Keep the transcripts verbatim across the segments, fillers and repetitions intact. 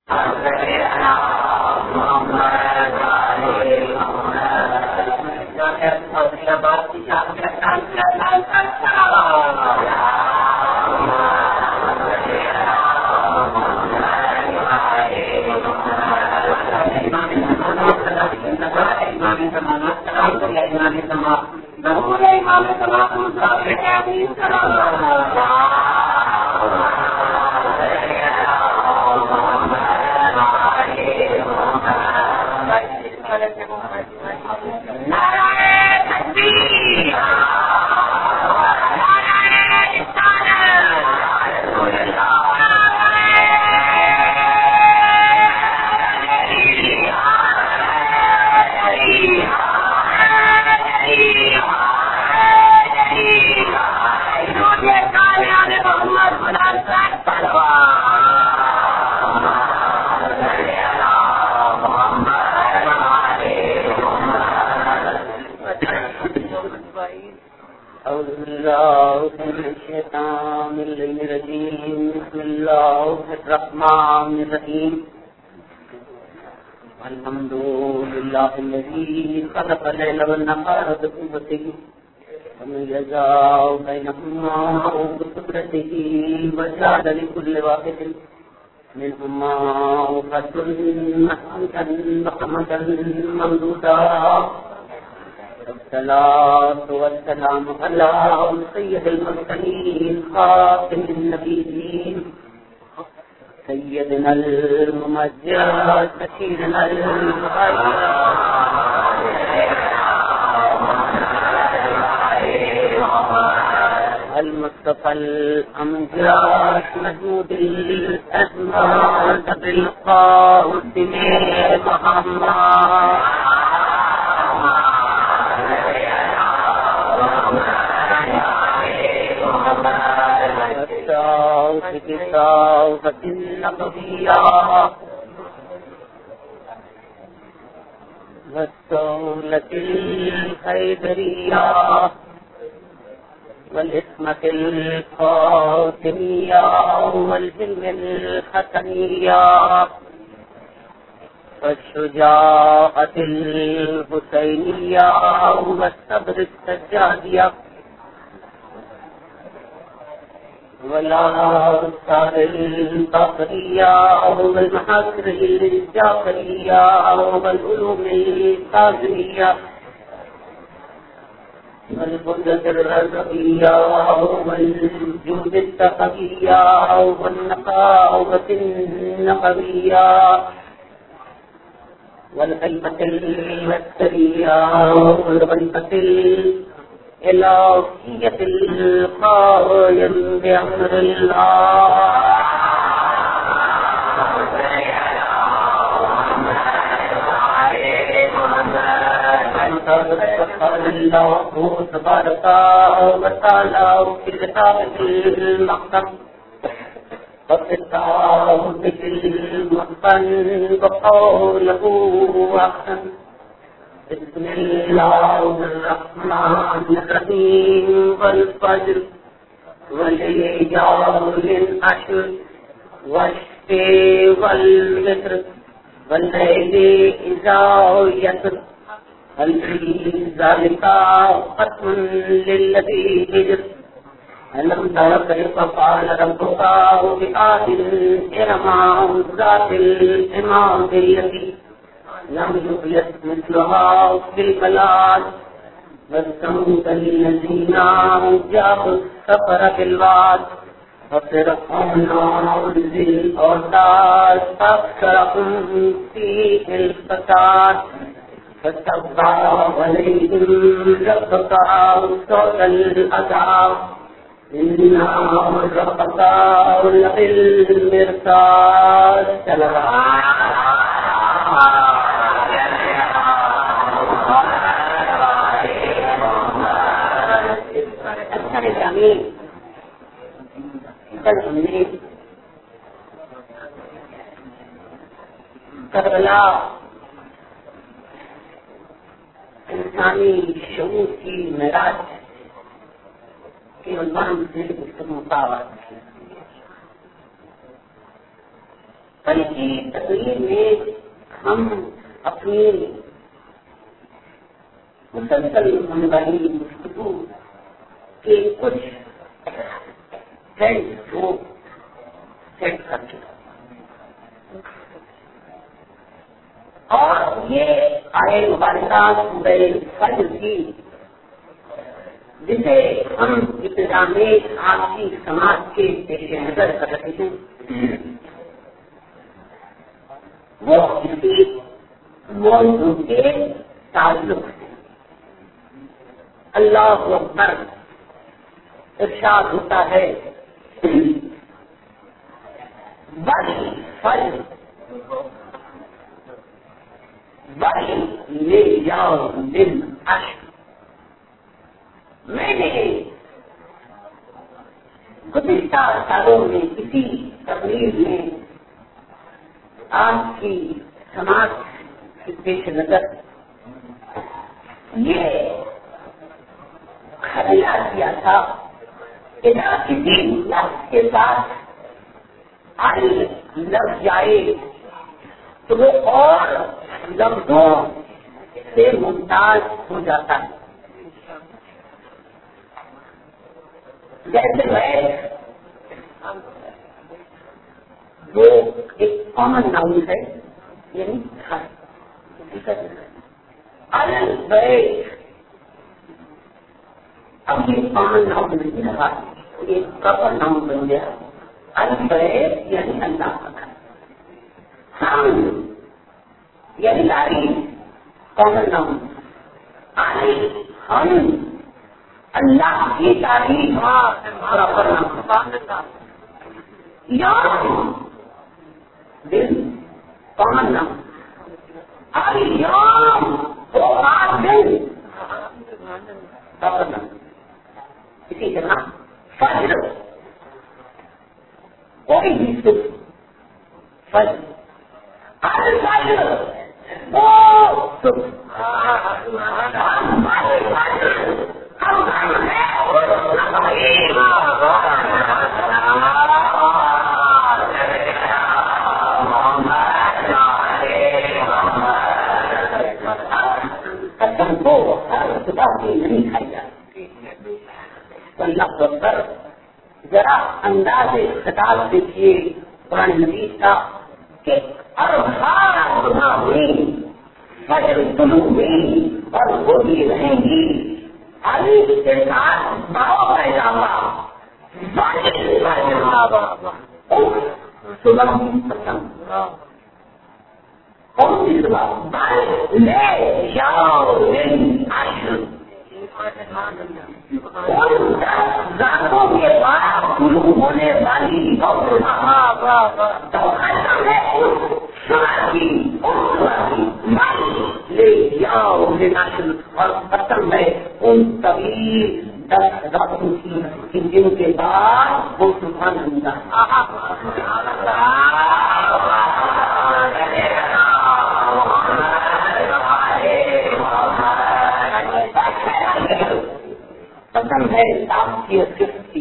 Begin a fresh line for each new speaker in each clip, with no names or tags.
الحمد لله الذي خلق الليل والنهار بقوته وميزا بينهما بقدرته وجعل لكل واحد منهما وقت محمدا محمدا ممدودا. والصلاة والسلام على سيد المرسلين خاتم النبيين سيدنا الممجد سيدنا المصطفى الأمجاد محمود الأسماء بالقاسم محمد بصوفة النقضية والدولة الحيدرية والإسمة الفاطمية والحلم الحسنية والشجاعة الحسينية والصبر السجادية والآثار البصرية والمحاصر الجعفرية والعلوم الكاظمية والبدد الرزقية والجود التقوية والنقاوة النقوية والعلمة المسترية والغنبة الإلهية القائم بأمر الله. قال الله تبارك وتعالى في كتابه المحكم وفي التعبد المحسن وقوله أحسن. بسم الله الرحمن الرحيم والفجر والليالي العشر والشفع والوتر والليل إذا يسر هل في ذلك قسم للذي هجر. ألم تر كيف فعل ربك بآل إرم ذات العماد التي لم يخلق مثلها في البلاد. والثمود الذين جابوا السفر بالواد وفرعون ذي الأوتاد فأكثرهم فيه الفساد فاستغفر عليهم ربك سوء العذاب إن ربك لبالمرصاد. کل ہم نے کربلا انسانی شعور کی معراج کے عنوان سے گفتگو کا آغاز کیا. کل کی تقریر میں ہم اپنی مسلسل ہونے والی گفتگو کے کچھ ٹرینڈ کو سیٹ کر کے اور یہ آئے مبارکہ سورہ فجر کی جسے ہم ابتدا میں آپ کی سماج کے پیش نظر کر رہے ہیں وہ کسی موضوع کے تعلق ہے. اللہ اکبر ارشاد ہوتا ہے بڑی فجر بڑی لے جاؤ دن عشق. میں نے گزشتہ سالوں میں کسی تقریر میں آپ کی سماج کے پیش نظر یہ خیال کیا تھا کہ نہ کسی لفظ کے ساتھ آئی لفظ جائے تو وہ اور لفظوں سے ممتاز ہو جاتا ہے. جیسے میں وہ ایک کامن ناؤن ہے یعنی البیت اب یہ کامن ناؤن نہیں رہا ایک کامن ناؤن بن گیا. البیت یعنی اللہ کا گھر. ہم یعنی لاری کامن ناؤن ہم اللہ کی تعریف دل کامن نام دل اسی طرح فجر کوئی بھی صبح فجر الفجر وہ صبح کو ہر خدا سے نہیں کھائی جاتی. اللہ اکبر ذرا انداز خطاب دیکھیے قرآن مجید کا کہ فجر طلوع ہوئی اور وہ بھی رہیں گی علی کے ساتھ باؤ کا اضافہ صبح پسند کون سی صبح لے جاؤ راتوں کے بعد شروع ہونے والی لے جاؤ اور پسند ہے ان طویل دس راتوں کی جن کے بعد وہ طوفان ہوگا. پسند ہے آپ کی کی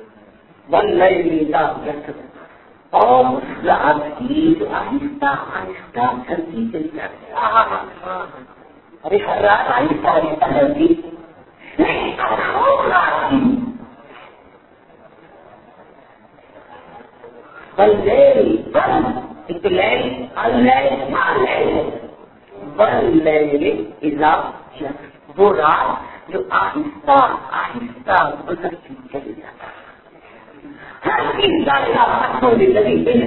اور رات کی جو آہستہ آہستہ چلتی چلی جاتی ہے. ارے ہر رات آہستہ آہستہ چلتی وہ رات جو آہستہ آہستہ گزرتی چلی جاتا ہے. ہر چیز کا لگی ہے.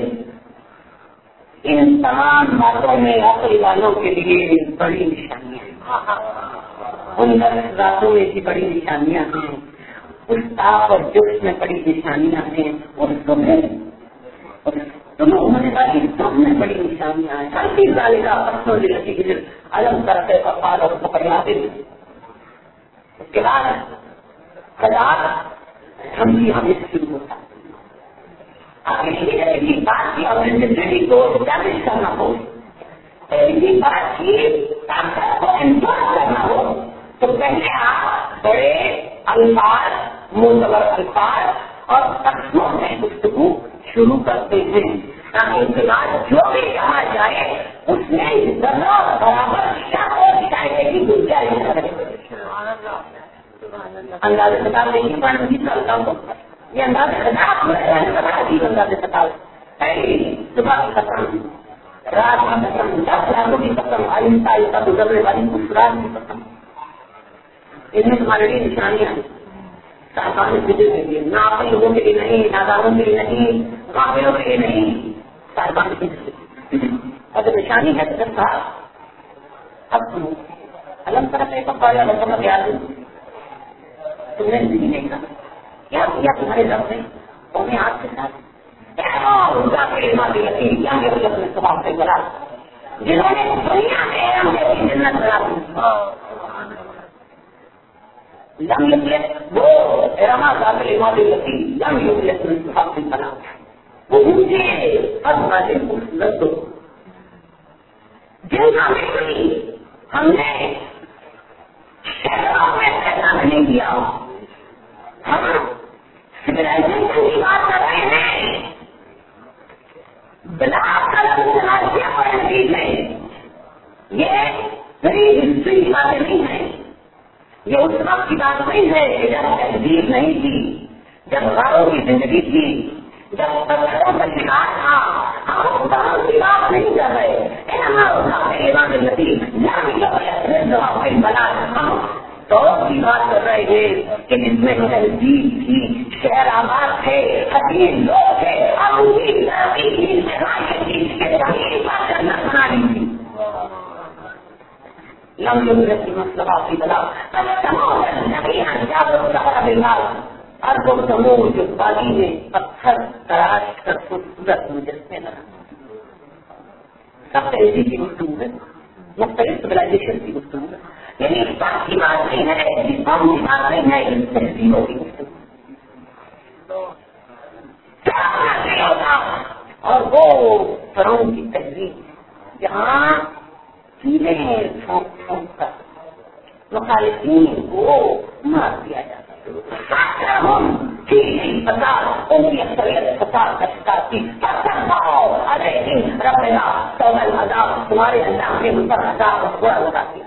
ان تمام باتوں میں عقل والوں کے لیے بڑی نشانیاں ہیں. ان دس راتوں میں بھی بڑی نشانیاں ہیں. اس تاپ اور جوش میں بڑی نشانیاں ہیں. اس صبح تمہیں ہونے والی سب میں بڑی نشانیاں ہیں. ہر چیز والے کا پرسوں میں لگی ہے. الگ کرتے پپال اور پکڑاتے ہیں. اس کے بعد خلاف ہم بھی ہمیں شروع ہوتا ہے. ایسی بات کی اور زندگی کو اسٹیبلش کرنا ہو, ایسی بات کی طاقت کو انجوائے کرنا ہو تو پہلے آپ بڑے الفاظ معتبر الفاظ اور تقسیموں میں گفتگو شروع کرتے ہیں. تاکہ اس کے بعد جو بھی کہا جائے اس میں ذرا برابر شک اور شکایت کی گنجائش نہ رہے. انداز خطاب نہیں پڑھ نہیں چلتا ہوں یہ انداز خطاب عجیب انداز خطاب پہلی صبح کی قسم رات کی قسم دس راتوں کی قسم آئندہ آئندہ گزرنے والی مسکراہٹ کی قسم ان میں تمہارے لیے نشانیاں ہیں. صاحبان فجر کے لیے ناقل لوگوں کے لیے نہیں, نادانوں کے لیے نہیں, غافلوں کے لیے نہیں, صاحبان فجر کے لیے. اگر نشانی ہے تو جب کہا اب تم الم طرف ایک پایا لوگوں کا یاد تم نے زندگی نہیں کہا کیا کیا تمہارے لفظ نے قومی ہاتھ کے ساتھ جنہوں نے دنیا میں جنت بنا لم يملك وہ ارما ذات الامام التي لم يملك من صحاب بنا وہ مجھے ازواج مسلط جن کا ہم نے شہروں میں پیدا نہیں کیا. ہم سویلائزیشن کی بات کر رہے ہیں بلا قلم سناسیہ پر نتیج ہے. یہ غریب ہسٹری کی باتیں نہیں ہیں. یہ اس وقت کی بات نہیں ہے جب تہذیب نہیں تھی, جب غاروں کی زندگی تھی, جب پتھروں کا شکار تھا. ہم دام کی بات نہیں کر رہے بنا تو کی بات کر رہے ہیں کہ جس میں تہذیب تھی, شہر آباد تھے, حقیق لوگ تھے, بات کرنا سنا رہی تھی. لم يملك المصلحة في بلاغ فاستمعوا النبي عن جابر ظهر بالمال ارض ثمود باقی میں پتھر تراش کر خوبصورت مجسمے بنا. سب تہذیب کی گفتگو ہے, مختلف سویلائزیشن کی گفتگو ہے. یعنی اس بات کی بات نہیں ہے, اس بات کی بات نہیں ہے, ان تہذیبوں کی گفتگو کیا ہوتا. اور وہ فرعون کی تہذیب جہاں چیلے پھونک پھونک کر مخالفین کو مار دیا جاتا ہے. پتا ان کی اکثریت فساد کا شکار تھی. ارے ربنا سوال العذاب تمہارے اللہ کے اوپر عذاب کو برا لگا دیا.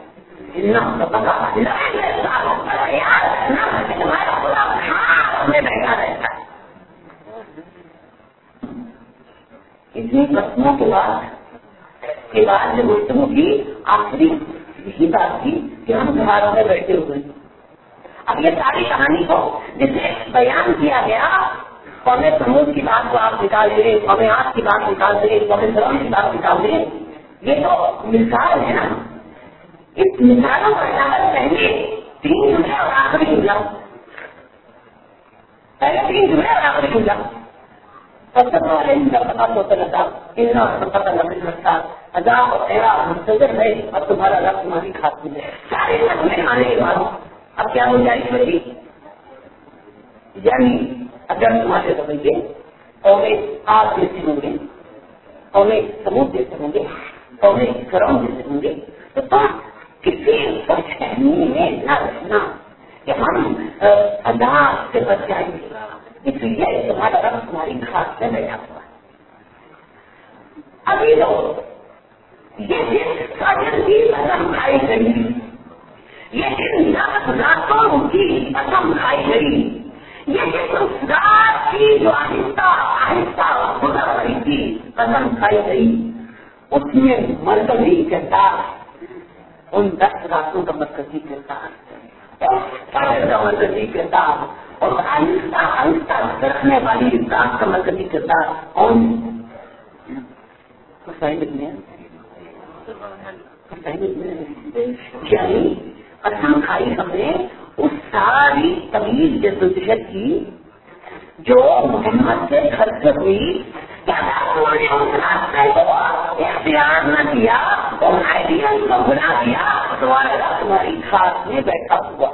تمہارا برا میں بیٹھا رہتا ہے. اتنی قسموں کے بعد کے بعد جو گفتگو کی آخری یہی بات تھی کہ ہم گھر میں بیٹھے ہوئے ہیں. اب یہ ساری کہانی کو جسے بیان کیا گیا قوم سمود کی بات کو آپ نکال دیں, قوم آج کی بات نکال دیں, قوم سلام کی بات نکال دیں, یہ تو مثال ہے نا. اس مثالوں کا اجازت پہلے تین جملے اور آخری جملہ, پہلے تین جملے اور آخری جملہ. سب سے پہلے ان کا پتا ہوتا رہتا ان پتہ لگ سکتا عذاب تیرا منتظر ہے اور تمہارا رب تمہاری خاطر ہے. سارے میں آنے کے بعد اب کیا گنجائش بچی؟ یعنی اگر تمہارے رویے قومیں آپ جیسے ہوں گے, قومیں سمود جیسے ہوں گے, قومیں فرعون جیسے ہوں گے, تو تم کسی فہمی میں نہ رہنا کہ ہم عذاب سے بچ جائیں گے. اس لیے تمہارا رب تمہاری خاص میں بیٹھا ہوا ہے. ابھی لوگ یہ جس قدر کی قسم کھائی گئی, یہ جن راتوں کی قسم کھائی گئی, یہ جس رات کی جو آہستہ آہستہ گزر رہی تھی قسم کھائی گئی, اس میں مرکزی کردار ان دس راتوں کا مرکزی کردار کا مرکزی کردار اور آہستہ آہستہ رکھنے والی رات کا مرکزی کردار کون یعنی قسم کھائی ہم نے اس ساری طویل جدوجہد کی جو محمد سے خرچ ہوئی. اختیار نہ کیا کو بنا دیا تمہارا تمہاری خاص میں بیٹھا ہوا.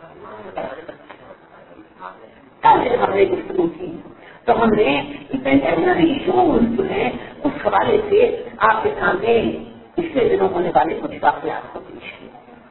ہم نے گفتگو کی تو ہم نے انٹرنل ایشوز جو ہے اس حوالے سے آپ کے سامنے پچھلے دنوں ہونے والے کچھ واقعات کو پیش کیا.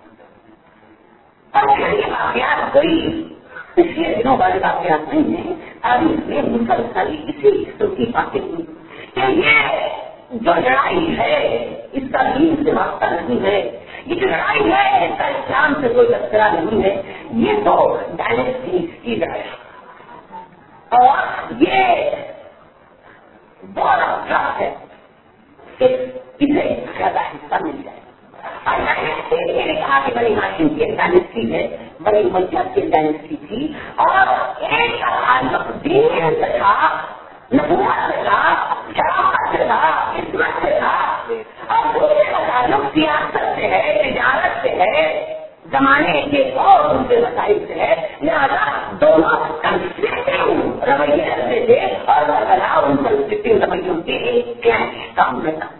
یہ واقعات کوئی پچھلے دنوں والے واقعات نہیں ہیں. تاریخ میں مسلسل اسی قسم کی باتیں ہوئی. کہ یہ جو لڑائی ہے اس کا دین سے واسطہ نہیں ہے، یہ جو لڑائی ہے اس کا اسلام سے کوئی تذکرہ نہیں ہے، یہ تو ڈائنیسٹی کی لڑائی ہے اور یہ بہت اچھا ہے کہ اسے زیادہ حصہ مل جائے۔ اور کہا کہ بڑی ہاشم کی ایک ڈائنیسٹی ہے، بڑی مجھد کی ڈائنیسٹی تھی اور ایک تعلق دین سے تھا، نبوت سے تھا، شرافت سے تھا، عزت سے تھا، اور دوسرے کا تعلق سیاست سے ہے، تجارت سے ہے، زمانے کے اور دوسرے مسائل سے ہے، لہٰذا دونوں کنفلکٹنگ رویے رکھتے تھے اور برقرار ان کنفلکٹنگ رویوں کے ایک کلیش کام میں تھا۔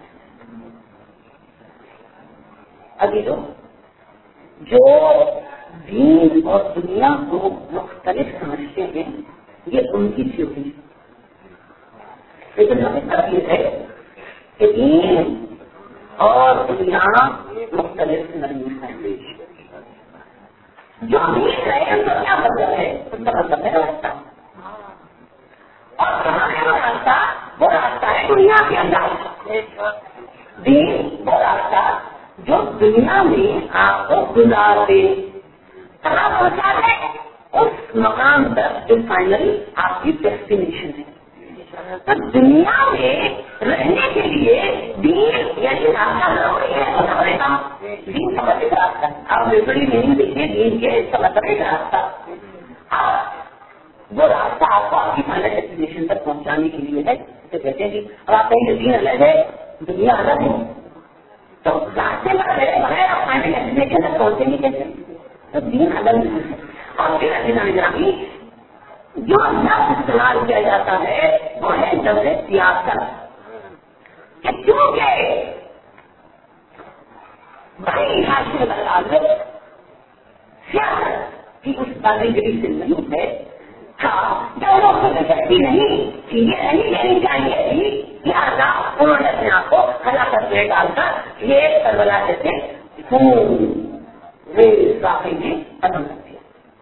ابھی لوگ جو دین اور دنیا کو مختلف سمجھتے ہیں یہ ان کی تھیوری ہے، لیکن حقیقت یہ ہے کہ دین اور دنیا مختلف نہیں ہے۔ جو دین ہے اس کا کیا مطلب ہے؟ اس کا مطلب ہے راستہ، اور کہاں ہے وہ راستہ؟ وہ راستہ ہے دنیا کے اندر۔ دین وہ راستہ جو دنیا میں آپ کو گزار دے، کہاں پہنچا دے؟ اس مقام تک جو فائنلی آپ کی ڈیسٹینیشن ہے۔ تو دنیا میں رہنے کے لیے دین یعنی راستہ ضروری ہے۔ دین کا مطلب راستہ، آپ بڑی نہیں دیکھیے دین کے اس کا مطلب ایک راستہ، وہ راستہ آپ کو آپ کی فائنل ڈیسٹینیشن تک پہنچانے کے لیے ہے۔ تو کہتے ہیں کہ اور آپ کہیں دین الگ ہے دنیا الگ ہے، تو راستے میں بغیر آپ فائنل ڈیسٹینیشن تک پہنچیں گے کیسے؟ تو دین الگ نہیں ہے۔ اور پھر اجنبی جو لفظ استعمال کیا جاتا ہے وہ ہے لفظ سیاست، کہ کیونکہ بھائی حاصل تعلق سیاست کی اس کاریگری سے نہیں ہے، دونوں کو سکتی نہیں کہ یہ نہیں لینی چاہیے تھی، لہٰذا انہوں نے اپنے آپ کو ہلاکت میں ڈال کر یہ کربلا جیسے خون واقعی میں ختم کر دیا۔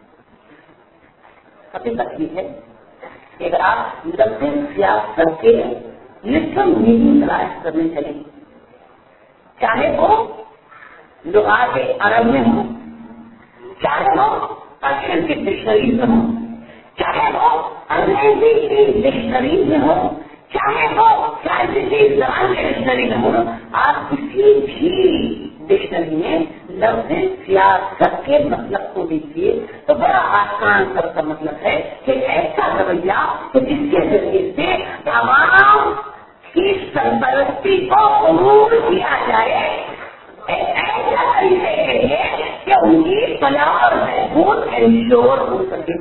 حقیقت یہ ہے کہ اگر آپ لفظ سیاست کے لٹرل میننگ تلاش کرنے چلیں، چاہے وہ لغات عرب میں ہوں، چاہے وہ پرشین کی ڈکشنری میں ہوں، چاہے وہ انگریزی کی ڈکشنری میں ہو، چاہے وہ سائنسی زبان کی ڈکشنری میں ہو، آپ کسی بھی ڈکشنری میں لفظ سیاست کے مطلب کو دیکھیے تو بڑا آسان سب کا مطلب ہے کہ ایسا رویہ کہ جس کے ذریعے سے عوام کی سرپرستی کو عموم کیا جائے، ایسا طریقے کے لیے کہ ان کی فلاح اور محفوظ انشور ہو سکے،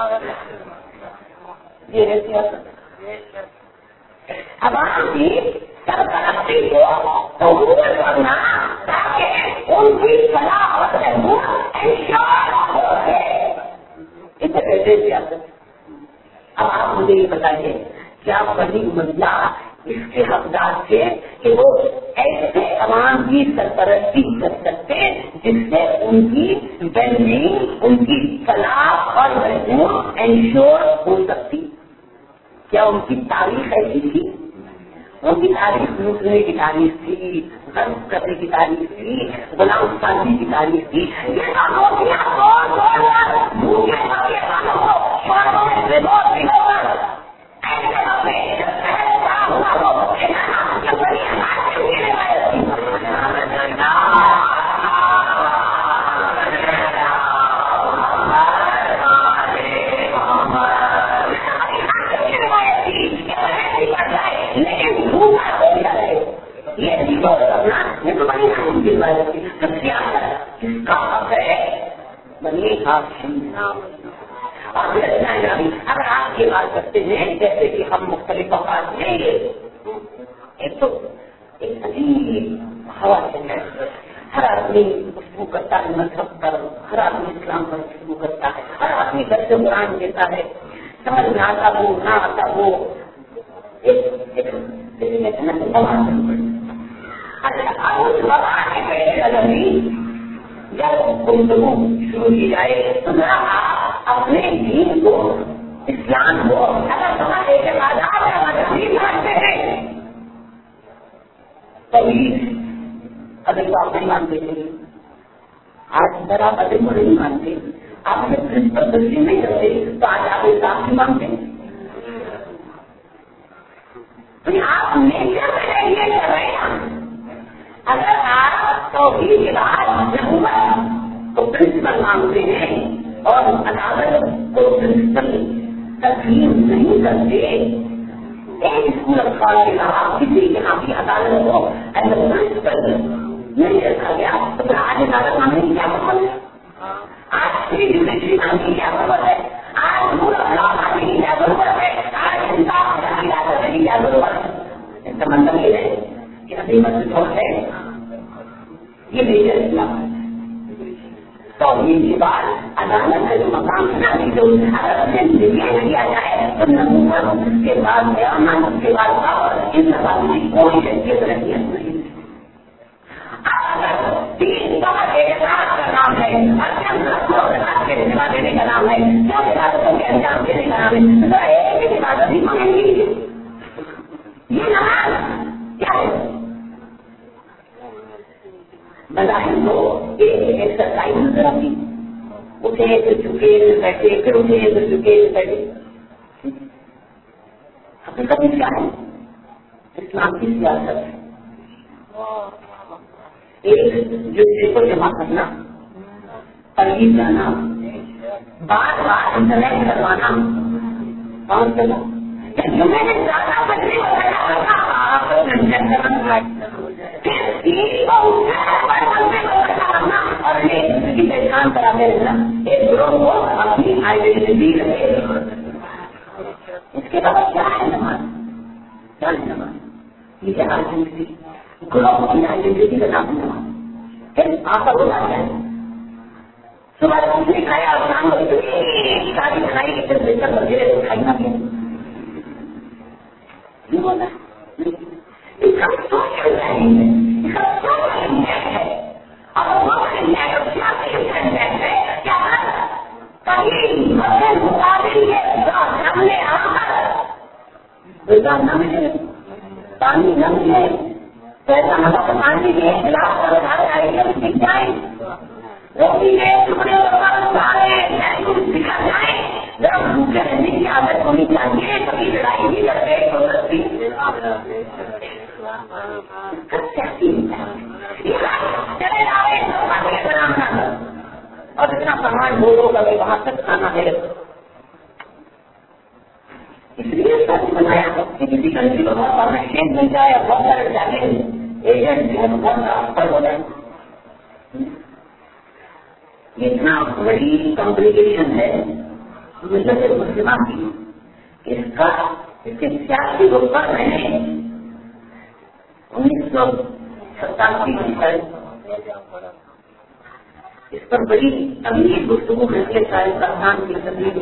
یہ ہے سیاست۔ عوام کی سرپرستی کو عموم کرنا تاکہ ان کی فلاح اور محفوظ انشور ہو سکے، اسے کہتے ہیں سیاست۔ اب آپ مجھے یہ بتائیے کیا بڑی مزہ اس کے حقدار تھے کہ وہ ایسے عوام کی سرپرستی کر سکتے جس سے ان کی ویلبینگ، ان کی فلاح اور محفوظ انشور ہو سکتی؟ کیا ان کی تاریخ ایسی تھی؟ ان کی تاریخ لوٹنے کی تاریخ تھی، غرب کرنے کی تاریخ تھی، غلام سازی کی تاریخ تھی۔ اگر آپ یہ بات کرتے ہیں جیسے کہ ہم مختلف اوقات میں ایک تو ایک عجیب ہوا چل ہے، ہر آدمی گفتگو کرتا ہے مذہب پر، ہر آدمی اسلام پر گفتگو کرتا ہے، ہر آدمی درس قرآن دیتا ہے، سمجھ میں آتا وہ نہ آتا وہ جب گفتگو شروع کی جائے تو اپنے دین کو، اسلام کو اگر ہمارے کے آزاد کرتے ہیں اگر آپ نہیں مانتے تھے آج اگر آپ ادب کو نہیں مانتے آپ نے پرنسپل تسلیم نہیں کرتے تو آج آپ انصاف نہیں مانتے. آپ نیچر میں یہ کر رہے ہیں. اگر آپ توحید کے بعد حکومت کو پرنسپل مانگتے ہیں اور عدالت کو پرنسپل تسلیم نہیں کرتے ایک اسکول اخبار کے کہا کسی کے نام کی عدالت کو ایز اے پرنسپل نہیں رکھا گیا تو پھر آج عدالت مانگنے کی کیا ضرورت ہے؟ آج کی جوڈیشری مانگنے کی کیا ضرورت ہے؟ آج پورا مانگنے کی کیا ضرورت ہے؟ آج انصاف کرنے کی کیا ضرورت ہے؟ اس کا مطلب یہ ہے کہ ابھی مسجد ہے یہ میجر اسلام ہے. تو یہ بات عدالت کا جو مقام ہے جو کیا جائے تو نبوت کے بعد قیامت کے بعد ان سوالوں کی کوئی حیثیت نہیں ہے. تین بار اعتراض کا نام ہے دینے کا نام ہے انجام دینے کا نام ہے ایک عبادت ہی مانگیں گی. یہ نماز کیا ہے؟ بظاہر تو ایک ایکسرسائز نظر آتی اٹھے پھر جھکے پھر بیٹھے پھر اٹھے پھر جھکے پھر بیٹھے. حقیقت میں کیا ہے؟ اسلام کی سیاست ہے. ایک جسے کو جمع کرنا ترغیب جانا بار بار انٹرنیٹ کروانا اور چلو میں نے زیادہ بچے اور پہچان کراتے رہنا ایک گروہ کو اپنی آئیڈینٹی رکھے. اس کے بعد کیا ہے نماز؟ کیا ہے نماز؟ یہ آئیڈینٹی گروہ کی آئیڈینٹی کا نام نماز. پھر آپ کا گزار ہے صبح روٹی کھایا اور شام کو شادی کھائی کے پھر بہتر وغیرہ کھائی نہ پھر نہیں بولا اس کا سوچ نہیں ہے اس کا سوچ نہیں ہے. اور وہ کیا کہیں مقابل سامنے آ کر نہ ملے پانی نہ ملے پیسہ پانی کے خلاف سیکھ جائیں روٹی کے ٹکڑے سکھا جائیں ذرا بھوکے رہنے کی عادت ہونی چاہیے کبھی لڑائی نہیں کرتے اور اتنا سامان بولو کا وہاں تک کھانا ہے. اس لیے سچ بنایا کہ کسی کنٹری کو بہت سارا شیپ مل جائے اور بہت سارے جانے ایجنٹ جو ہے بہت سارا ہو جائے. اتنا بڑی کمپلیکیشن ہے ملت مسلمہ کی اس کا اس کے سیاسی روپ پر رہے ہیں. انیس سو ستاسی کی اس پر بڑی ابھی گفتگو کے شاید پردھان کی تبدیلی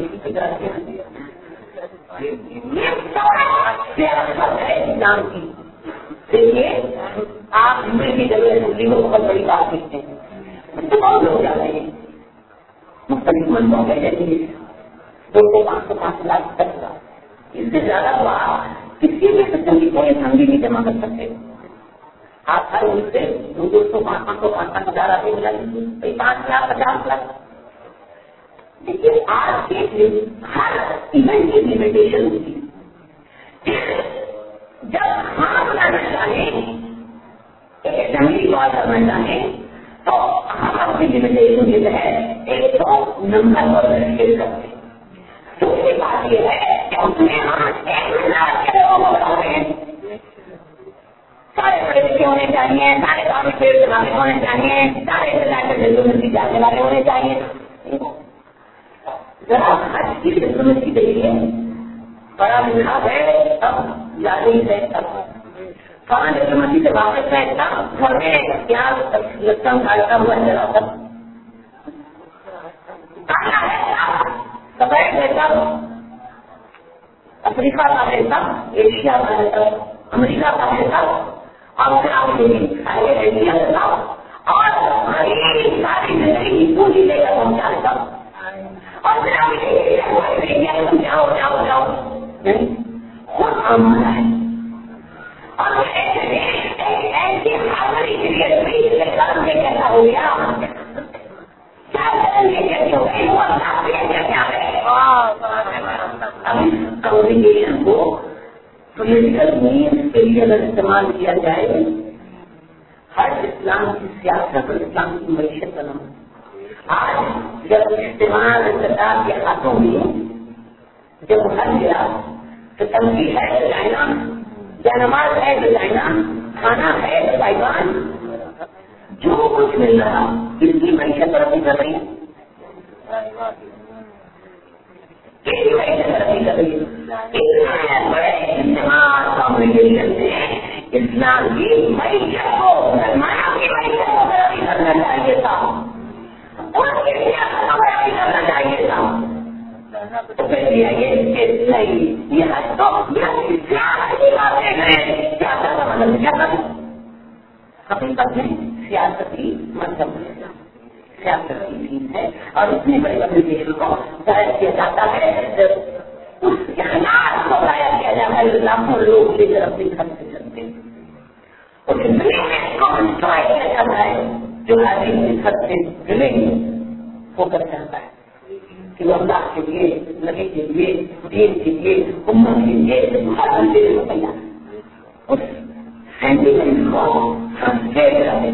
اسلام کی. دیکھیے آپ ہندو کی جگہ مسلموں کو بہت بڑی بات دیکھتے ہیں تو بہت لوگ جا رہے ہیں مختلف ملکوں میں جیسے دو سو پانچ سو پانچ لاکھ تک کا اس سے زیادہ ہوا کسی بھی قسم کی کوئی سنگھی نہیں جمع کر سکتے. آپ ہر ان سے دو سو پانچ سو پانچ ہزار آتے ملا پانچ لاکھ پچاس لاکھ. لیکن آج کے ہر ایونٹ کی لمیٹیشن ہوتی ہے. جب ہاں بنانا چاہیں ایک جنگلی بات کرنا چاہیں تو ہم اپنی لمیٹیشن یہ ہے ایک تو نمبر اور رجسٹر کرتے ہیں. دوسری بات یہ ہے کہ اپنے یہاں ایک ہزار کے لوگوں کو بتا رہے ہیں سارے پڑھے لکھے ہونے چاہیے سارے کام پیڑ چلانے ہونے چاہیے سارے یونیورسٹی جانے والے ہونے چاہیے. ذرا ہر چیز یونیورسٹی دیکھیے بڑا ملاب ہے اب جاری ہے کہاں یونیورسٹی سے واپس ہے گھر میں کیا لگتا ہوں ڈالتا ہوا چلا تھا افریقہ کا رہتا ایشیا کا رہتا امریکہ کا رہتا اور پھر آپ اور ساری زندگی پوری لے کر پہنچا دیتا اور پھر آپ جاؤ جاؤ جاؤ خود ہمارا ہے اور پولیٹیکل مینس کے لیے اگر استعمال کیا جائے، ہر اسلام کی سیاست اور اسلام کی معیشت بنا. آج جب استعمال انتظار کے ہاتھوں میں جب ہر گیا تو تنقید ہے ڈیزائنا، جانماز ہے ڈیزائنا، کھانا ہے ڈیزائن، جو کچھ مل رہا اس کی معیشت ترقی کر رہی ہے. اسلام کی معیشت کو مسلمانوں کی معیشت کو ترقی کرنا چاہیے تھا، ان کی سیاست کو ترقی کرنا چاہیے تھا. تو پھر یہ نہیں یہ تو سیاست کا مطلب کیا کر حقیقت میں سیاسی مطلب سیاسی چیز ہے اور اتنی بڑی اپلیکیشن کو ظاہر کیا جاتا ہے اس اخلاق کو ظاہر کیا جاتا ہے. لاکھوں لوگ لے کر اپنی گھر سے چلتے ہیں اس کو انجوائے کیا جاتا ہے جو آدمی کے گھر سے ملے گی وہ کر چاہتا ہے کہ وہ اللہ کے لیے نبی کے لیے دین کے لیے امت کے لیے ہر بندے کو تیار اس سینٹیمنٹ کو سمجھے رہے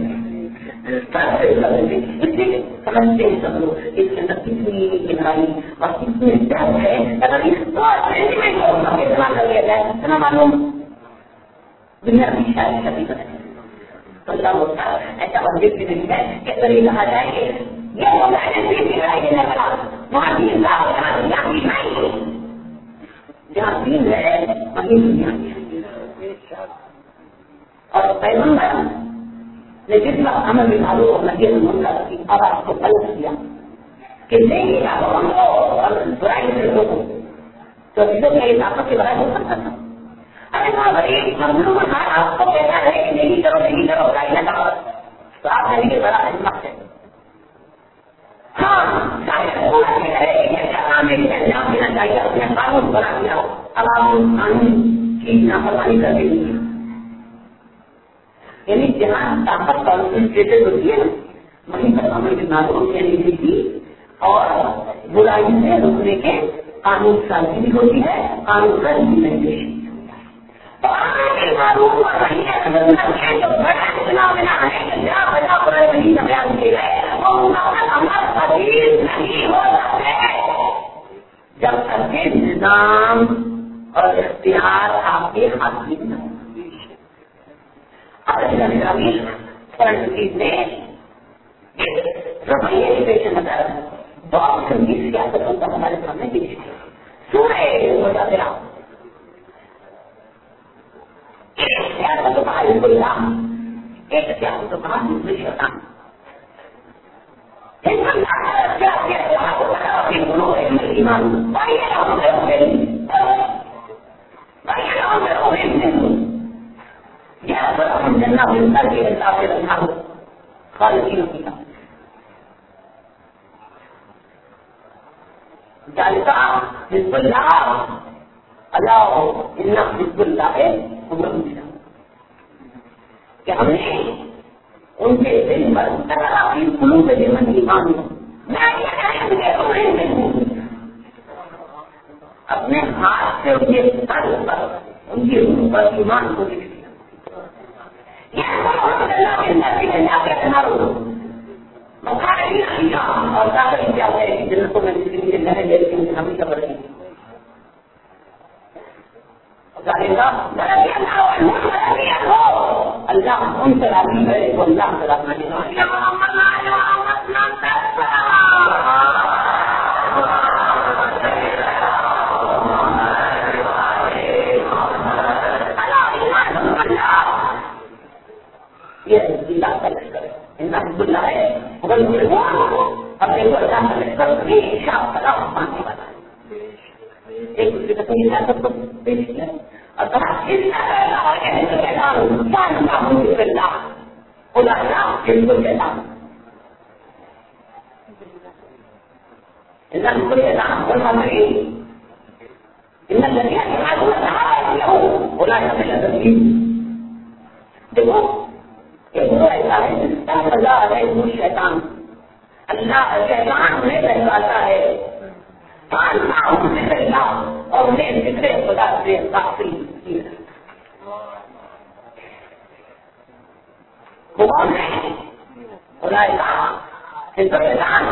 سمجھتے سب لوگ اس کے اندر کتنی گہرائی اور کتنی ڈر ہے. اگر اس سینٹیمنٹ کو استعمال کر لیا جائے اتنا معلوم دنیا کی شاید شادی کرے تو اللہ ہوتا ایسا بندے کی دن ہے کہ اگر یہ کہا جائے کہ یہ جہاں دین ہے وہیں دنیا اور پیغمبر نے جتنا عمل میں معلوم نبی اللہ کی آواز کو پلٹ دیا کہ نہیں برائی سے لوگوں تو میری طاقت کی برائی ہو سکتا تھا. ارے آپ کو کہنا ہے کہ نہیں کرو نہیں کرو برائی نہ کرو تو آپ نے یہ بڑا خدمت ہے. قانون بنا دیا عوام قانون کی نافرمانی کر دی یعنی جہاں طاقت کانسنٹریٹڈ ہوتی ہے وہیں پر عمل کی معلوم یعنی تھی اور برائی سے روکنے کے قانون سازی بھی ہوتی ہے قانون کا امپلیمنٹیشن جب تک کہ نظام اور اختیار آپ کے ہاتھ میں نہ بہت سنگیت سیاست کا ہمارے سامنے پیش ہے. سورہ مجادلہ ایک سیاست کا حزب اللہ ایک سیاست کا حزب شیطان. جانتا حزب اللہ اللہ حزب اللہ ہے کہ ہم نے ان کے دل پر قلوب من ایمان اپنے ہاتھ سے ان کے سر پر ان کی روح پر ایمان کو لکھ دیا. اور داخل کیا ہے جنتوں میں نئے لیکن ہمیشہ بڑھ گئی اللہ ان سے راضی ہے وہ اللہ سے راضی ہے. یہ اللہ کا لشکر ہے حزب اللہ ہے اپنے کو اللہ کا لشکر ماننے والا ہے. ایک دوسرے کا صحیح سیاست کو پیش کیا اور دیکھو شیطان اللہ شیطان انہیں پہچاتا ہے اور انہیں ذکر خدا سے کافی وہ نہیں خدا شیطان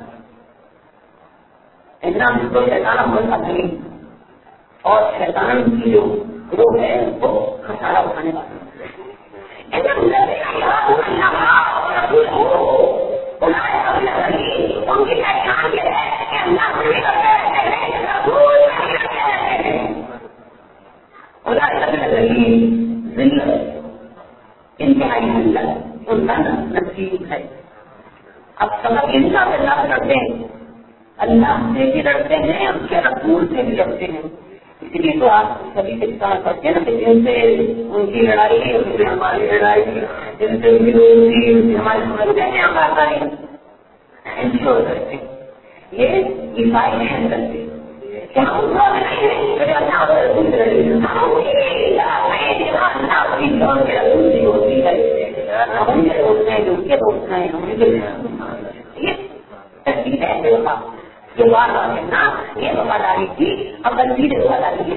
اتنا تو شیطان بن سکتے نہیں اور شیطان کی جو روح ہے وہ خسارہ اٹھانے والا انتہائی ان کا نصیب ہے. اب سب انسان اللہ سے ڈرتے ہیں, اللہ سے بھی ڈرتے ہیں, اس کے رسول سے بھی ڈرتے ہیں. اس لیے تو آپ سبھی سے کہا کرتے ہیں نا کہ جن سے ان کی لڑائی ہے ان سے ہماری لڑائی ہے, جن سے ان کی دوستی ان سے ہماری سمجھتے ہیں ہم آتا ہے انشور کرتے ہیں. یہ عیسائی نہیں کرتے ہوتی ہے ہم یہ دوست ہیں جو ان کے دوست ہیں ہم یہ بات نا یہ وفاداری تھی اب بندی نے وفاداری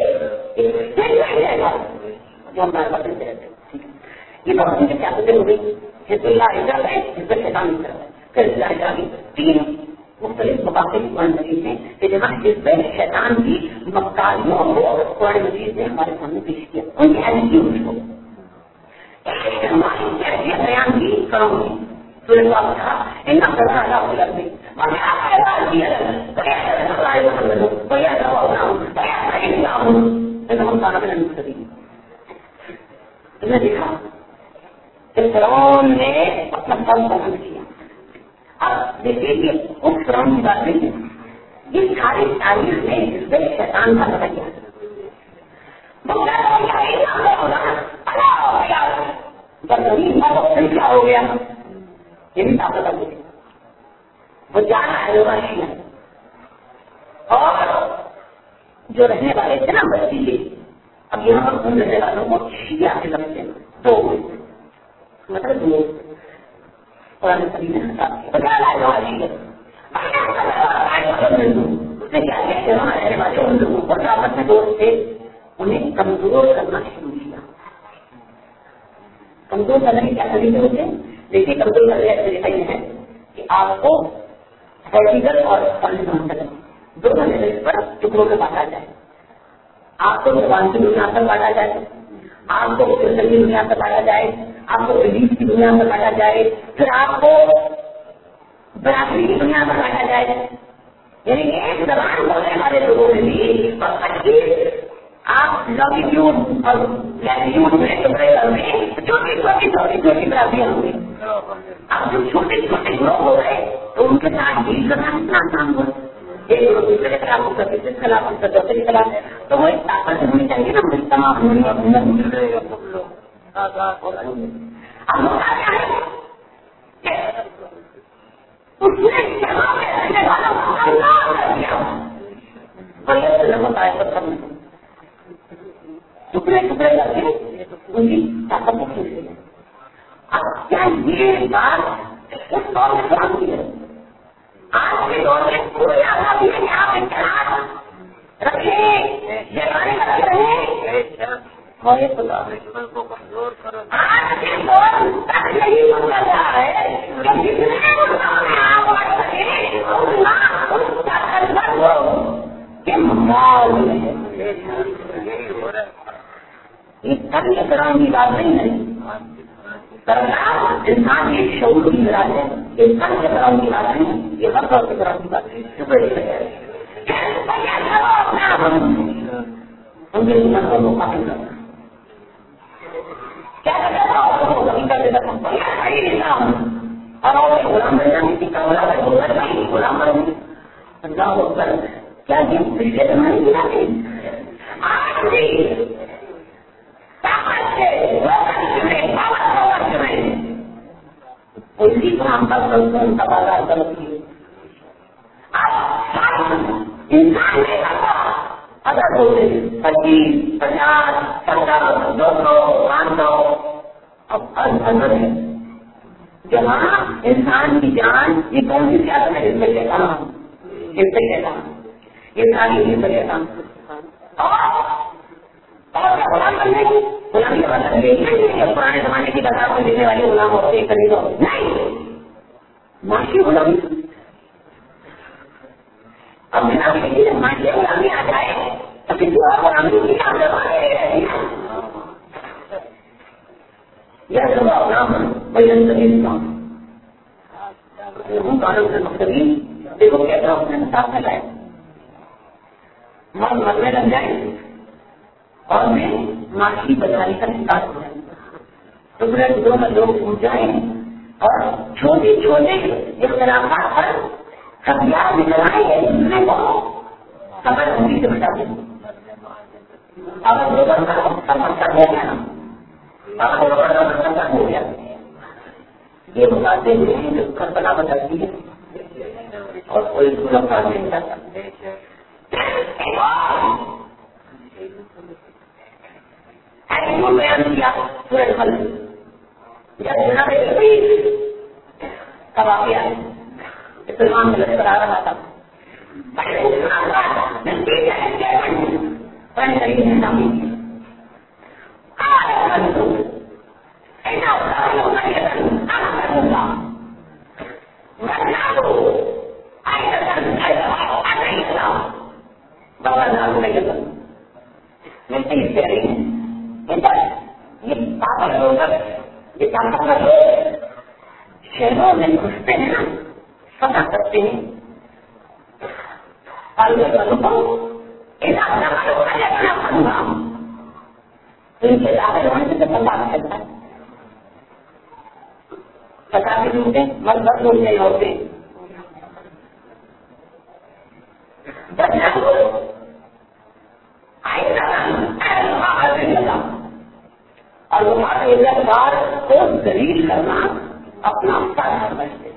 جو ہمارے بدلتے رہتے ہیں. یہ بہت سے کیا ہو گئی حزب اللہ اجازت ہے حزب شیطان اجازت ہے. پھر اللہ اجازت تین مختلف مقاصد قرآن مجید میں کہ جہاں حزب شیطان کی مکاریوں کو قرآن مجید نے ہمارے سامنے پیش کیا ان کی ایٹیٹیوڈ کو ہماری کیفیت بیان کی کروں گی. سورہ اللہ کہا ان کا سزا اللہ کو لگ گئی تم نے دیکھا کہ فرعون نے اپنا کام بیان کیا. اب دیکھیے کہ اس فرعون کی بات نہیں ہے, یہ ساری تاریخ میں حزب شیطان کا پتہ کیا کیا ہو گیا یہ بھی طاقت آ گئی وہ جانا ہے روایتی ہے. اور جو رہنے والے تھے نا بچی اب یہاں پر گھوم رہنے والوں کو شیعہ سے لگتے ہیں دو مطلب دو قرآن کریم میں برابر میں دوست تھے انہیں کمزور کرنا شروع کیا. کمزور کرنے کی کیا طریقے ہوتے ہیں دیکھیے کمزور کرنے کا طریقہ یہ ہے کہ آپ کو ورٹیکل اور ہارزونٹل دونوں لیول پر ٹکڑوں میں بانٹا جائے. آپ کو زبان کی دنیا پر بانٹا جائے, آپ کو فلسفے کی دنیا پر بانٹا جائے, آپ کو ریلیز کی دنیا پر بانٹا جائے, پھر آپ کو برابری کی دنیا پر بانٹا جائے. یعنی ایک زبان بولنے والے لوگوں میں بھی آپ لانگیٹیوڈ اور لیٹیٹیوڈ میں ٹکڑے کرنے چھوٹی چھوٹی چھوٹی چھوٹی برابریاں ہوں گی. اب جو چھوٹے چھوٹے گروہ ہو گئے تو ان کے ساتھ ڈیل کرنا اتنا آسان ہو ایک لوگ دوسرے کے خلاف ہوتا ہے تیسرے کے خلاف ہوتا ہے چوتھے کے خلاف, تو وہ ایک طاقت ہونی چاہیے نا مجتمع ہونی اور ٹکڑے ٹکڑے کر کے ان کی طاقت کو کھیل دیں. اب کیا یہ بات اس دور میں کام کی ہے؟ آج کے دور میں پورے آزادی ہے کہ آپ انتخاب رکھیں جرمانے رکھ رہے آج کے دور تک نہیں بن رہا ہے کہ مال یہ سب کے طرح کی بات نہیں ہے. انسان کی شعور کی بات ہے, یہ سب کے طرح کی بات نہیں, یہ سب کے طرح کی بات ہے. اسی طرح ہم پر ان کا بازار کرتی ہے. انسان نے کہا اگر ہوتے پچیس پچاس ستر دو سو پانچ سو اب اندر ہے جہاں انسان کی جان یہ کون سی سیاست ہے, اس میں کہتا ہوں اس سے کہتا ہوں یہ ساری اس میں کہتا ہوں. اور اور کیا غلام بننے کی غلامی کا مطلب یہ نہیں ہے پرانے زمانے کی بازار میں دینے والے غلام ہوتے ہیں خریدو نہیں معاشی غلامی اب بنا کے معاشی غلامی آ جائے تو کسی اور غلامی کی کام کروانے یا سب غلام غلام قانون سے مختلف دیکھو کیسا اس نے نصاب پھیلایا مرد مرنے لگ جائے اور میں معاشی بدکاری کا شکار ہو جائے ٹکڑے ٹکڑوں میں لوگ ٹوٹ جائیں اور چھوٹے چھوٹے اختلافات پر خبرات نکل آئے ہیں جس میں بہت خبر ہونے سے بچا دیں اگر لوگوں کا سفر کر ہو گیا اگر لوگوں کا سفر ہو گیا یہ بتاتے ہیں جو کربلا بتاتی ہے اور کوئی گلم کام نہیں کرتا کب آ گیا مسلمان ملک پر آ رہا تھا شہروں میں گھستے ہیں پتا کرتے ہیں ان کے داخل ہونے سے بندہ کرتا ہے پتا بھی ڈھونڈتے مرد بس ڈھونڈ نہیں ہوتے اور ہمارے بار کو دلیل کرنا اپنا سارا بچتے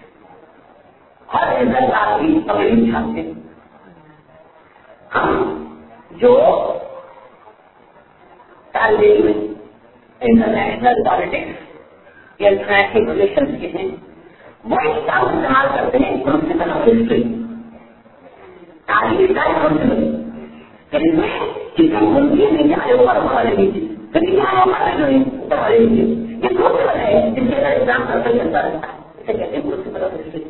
ہر عزت آدمی تمہیں چاہتے ہم جو طالب علم انٹرنیشنل پالیٹکس یا انٹرنیشنل ریلیشن کے ہیں وہ اس کا استعمال کرتے ہیں پرنسپل آف ہسٹری تعلیم کا پرنسپل میں چیزیں ہوتی ہے نہیں آئے وہ بڑھا لگی تھی کبھی یہاں ہمارے جو بڑھا لگی تھی یہ پرنسپل ہے جس کے ایگزام کرتا چلتا رہتا ہے اسے کہتے ہیں پرنسپل آف ہسٹری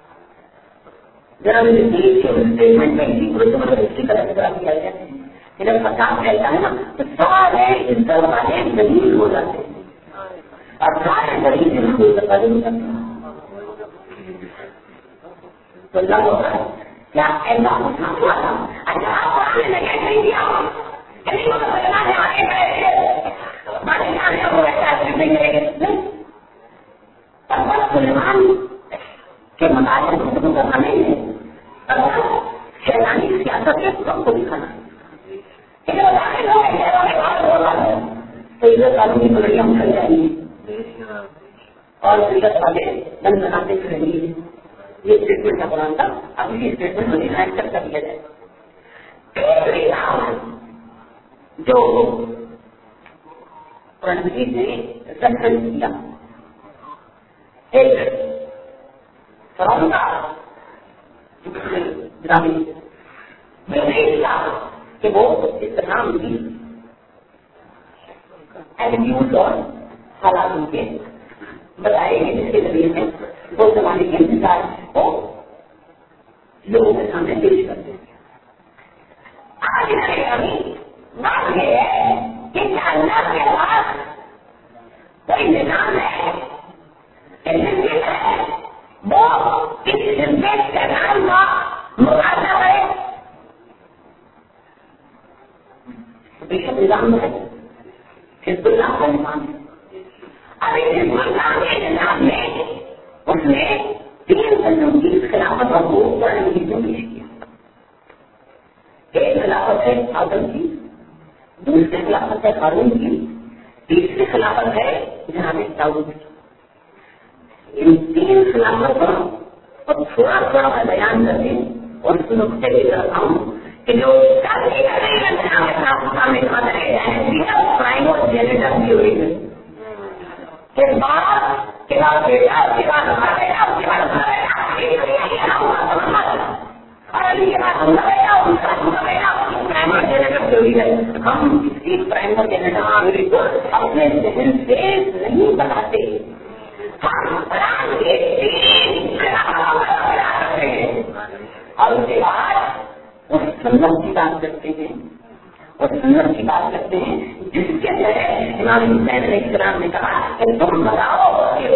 ذرا میری تیس کے اسٹیٹمنٹ میں اسی پرنسپل آف ہسٹری کا ذکر کیا گیا ہے جب فساد پھیلتا ہے نا تو سارے عزت والے دلیل ہو جاتے ہیں اور سارے دلیل سے کوئی بتا نہیں کرتے تو اللہ ہوتا ہے کیا ایسا ہوتا ہوا تھا اچھا آپ آنے لگے نہیں دیا کسی کو بتانے آگے گئے بڑے جانے کو ایسا نہیں کرے گے اور سلیمان کے مطابق حکم کرنا نہیں ہے شیطانی سیاست کے سب کو دکھانا تو ادھر قانون کی بڑھیاں اٹھائی جائیں گی اور سیرت والے بند بناتے رہیں گے یہ اسٹیٹمنٹ کا قرآن تھا اب یہ اسٹیٹمنٹ مجھے ایکسپٹ کر دیا جائے جو قرآن مجید نے ریفرنس کیا ایک فرعون کا گرامی میں نے کیا کہ وہ اسلام کی ایٹیٹیوڈ اور حالات ان کے بتائے گئے جس کے ذریعے سے وہ زمانے کے انتظار کو لوگوں کے سامنے پیش کرتے ہیں آج ابھی بات یہ ہے کہ اللہ کے پاس کوئی نظام ہے وہ اس سنت کے نام کا مقابلہ ہے نظام ہے حزب اللہ کا نظام ہے ابھی حزب اللہ کے نظام میں اس نے تین بندوں کی خلافت اور وہ بڑے چیزوں پیش کیا ایک خلافت ہے آدم کی دوسری خلافت ہے ہارون کی تیسری خلافت ہے جناب داؤد کی ان تین خلافتوں کو تھوڑا تھوڑا میں بیان کر دیں اور اس نقطے لے رہا ہوں کہ جو ہم اس کسی پرائمر کے نظام کو اپنے ذہن سے نہیں بناتے. اور اس کے بعد اس سنت کی بات کرتے ہیں اس سنت کی بات کرتے ہیں جس کے تحت امام حسین علیہ السلام نے کہا کہ تم بتاؤ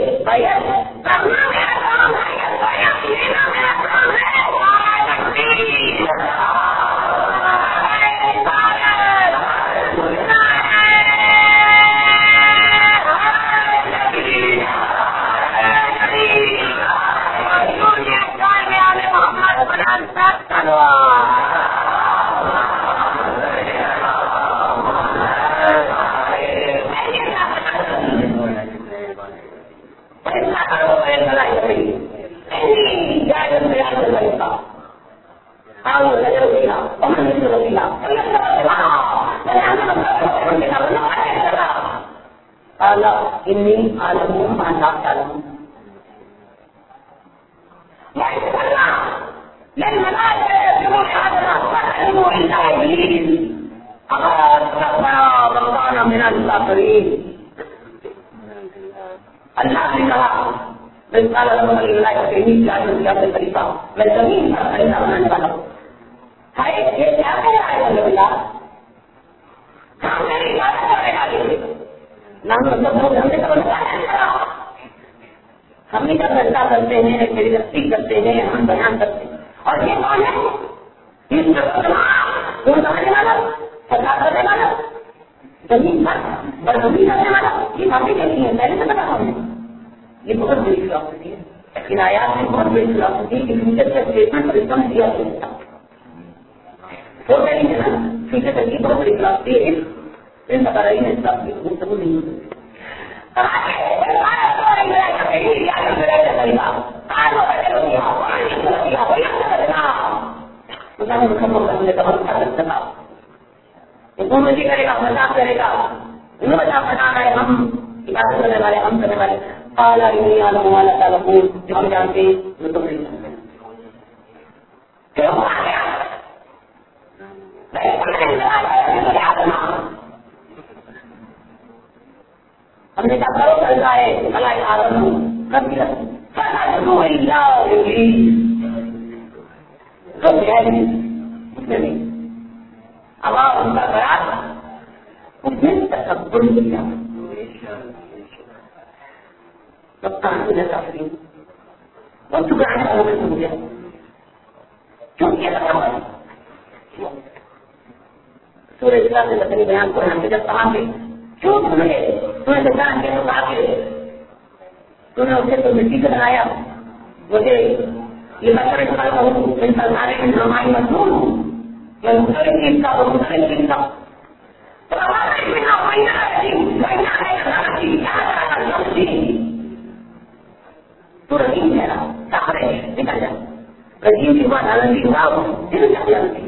اللہ نے کہا میں زمین پر پیدا بنانے والا ہوں. ہم بھی جب رشتہ کرتے ہیں میری رسی کرتے ہیں ہم بیان کرتے ہیں اور یہ کون ہے سزا کرنے والا زمین پر برہمی کرنے والا یہ کافی کہتی ہے پہلے سے بتا ہوں یہ بہت بڑی فلاسفی ہے. ان آیات میں بہت بڑی فلاسفی ہے کہ فیوچر کا اسٹیٹمنٹ ریسپانس دیا جاتا ہے فیوچر کی بہت بڑی فلاسفی ہے. ان بتا رہی ہے گفتگو نہیں ہوتی حکومتی کرے گا مذاق کرے گا انہیں مذاق بنا رہے ہم عبادت کرنے والے ہم کرنے والے اعلیٰ عالم والا تعلق جو ہم جانتے ہیں وہ تم نہیں جانتے. ہم نے کہا کرو کرتا ہے بھلائی آرم کب بھی نہیں اب ان کا خیال اس نے تصور کیا اور چکانے کا ہمیں سمجھا کیونکہ سورج اللہ سے لکڑی بیان کو ہم جب کہاں گے کیوں تمہیں تمہیں تو جان کے تو کہا کہ تم نے اسے تو مٹی سے بنایا مجھے یہ بچے کا ہوں ان سرکارے کی ہماری مضمون ہوں میں مختلف چیز کا اور مختلف چیز کا تو رحیم ہے نا نکل جائے رحیم کی بات آنندی ہوا دل جاتی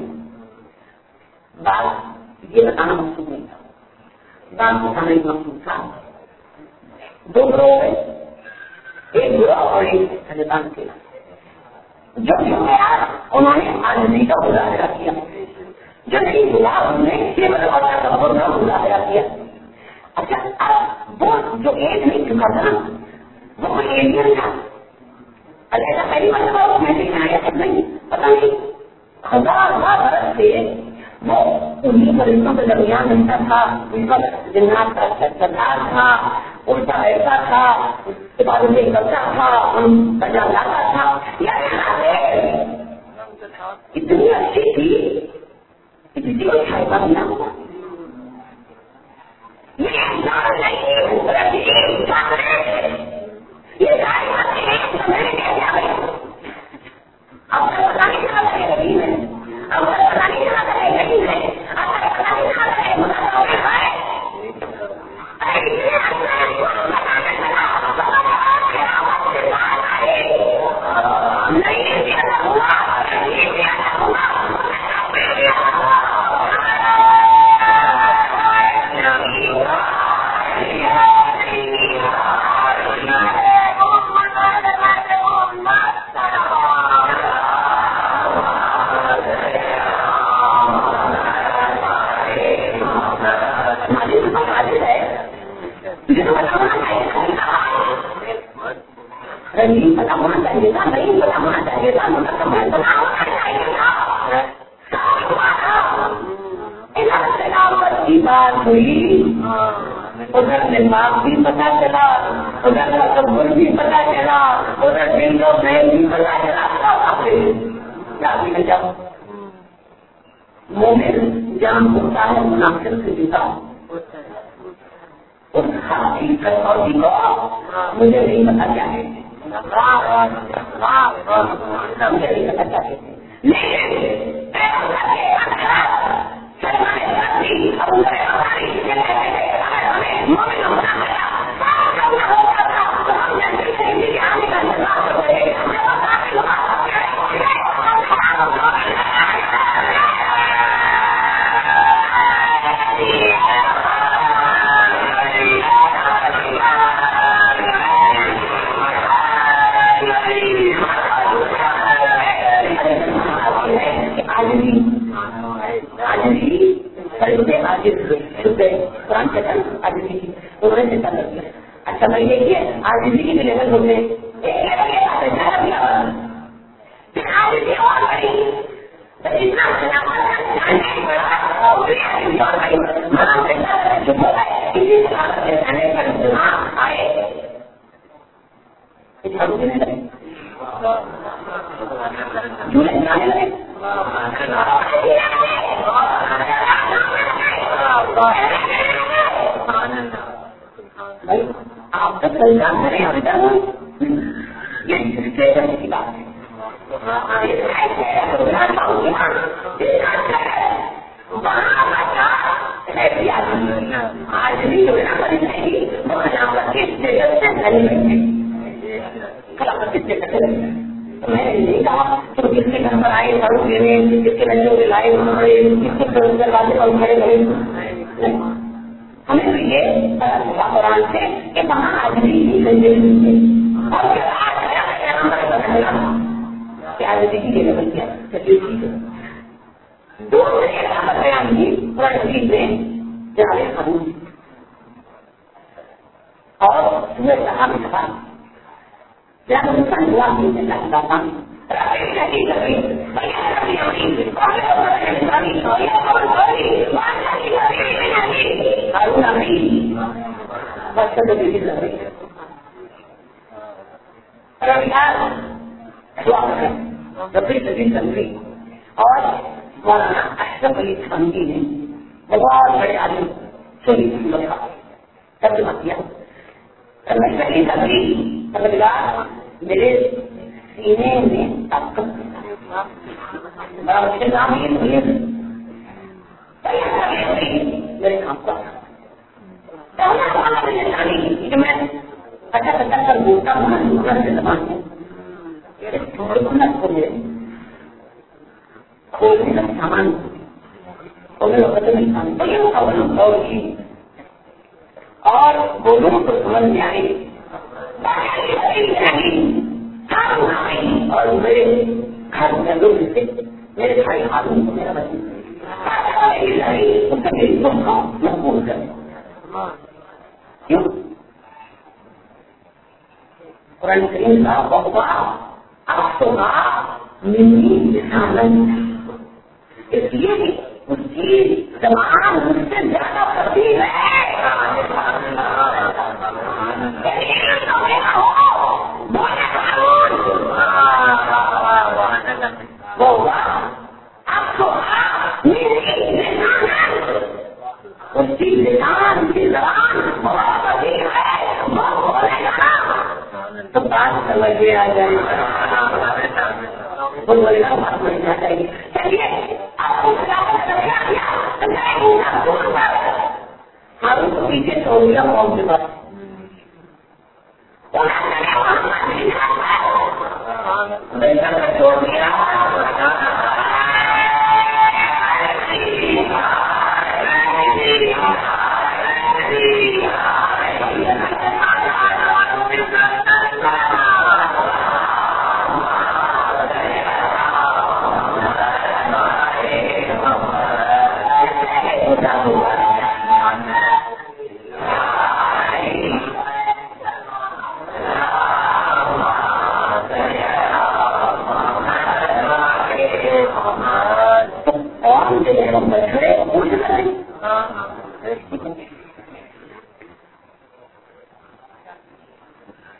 بات یہ بتانا مقصود نہیں تھا بات بتانا ہی مقصود تھا. دو گروہ ایک برا اور ایک شیطان کے جو انہوں نے آنندی کا مظاہرہ کیا جو نہیں ہوا انہوں نے کیول اور تصور کا مظاہرہ کیا. اچھا اب وہ جو ایک نہیں چکا تھا وہ ایلین تھا اللہ پہلی مرتبہ وہ محفل میں آیا نہیں پتا نہیں ہزار ہزار برس سے وہ انہیں فرشتوں کے درمیان رہتا تھا ان کا جنات کا سردار تھا ان کا ایسا تھا اس کے بعد انہیں کرتا تھا ان کا لاتا تھا اتنی اچھی تھی اتنی اچھائی کا بنا ہوا اب پتا نہیں کہاں لگے گی میں اب پتا نہیں کہاں لگے گی میں اب پتا نہیں کہاں لگے ارے نہیں پتا ہونا چاہیے تھا, نہیں پتا ہونا چاہیے تھا, میں کی بات ہوئی, ادھر دماغ بھی پتا چلا, ادھر تصور بھی پتا چلا, ادھر دل و ذہن بھی پتا چلا. کیا بگڑ مومن جان ہوتا ہے منافق سے جدا. اس حقیقت اور مجھے نہیں پتا کیا ہے, مجھے نہیں پتا کیا ہے, اچھا میں دیکھیے آج کی لیول ہم نے آپ تک کل جانتے ہیں یہ کی بات ہے. آج بھی میں نے نہیں کہا تو جس کے گھر پر آئے سڑک لینے, جس کے بچوں کے لائے بڑے, جس کے دروازے پر کھڑے بڑے, ہمیں تو یہ قرآن سے کہ وہاں آدمی کیا زندگی کے لیے کیا اور تمہیں کہا بھی تھا جب انسان ہوا نہیں لگتا تھا اور مولانا اشرف علی تھانوی نے بہت بڑے آدمی چوری ترجمہ کیا. میرے سینے میں بڑا مشکل کام ہے میرے کام کا میں اچھا اچھا کر بولتا ہوں زبان میں سامان اور بولوں تو سمجھ میں آئی اور میرے گھر میں لوگ میرے بھائی خاتون کو میرا بچی مقبول کرے. کیوں قرآن کریم کا بہت آپ تو ملی اس لیے اس کی زبان مجھ سے زیادہ تبدیل ہے. اس کی زبان کی زبان تو بات سمجھ میں آ جائے چاہیے. چلیے ہم پیچھے چھوڑ دیا قوم کے پاس چھوڑ دیا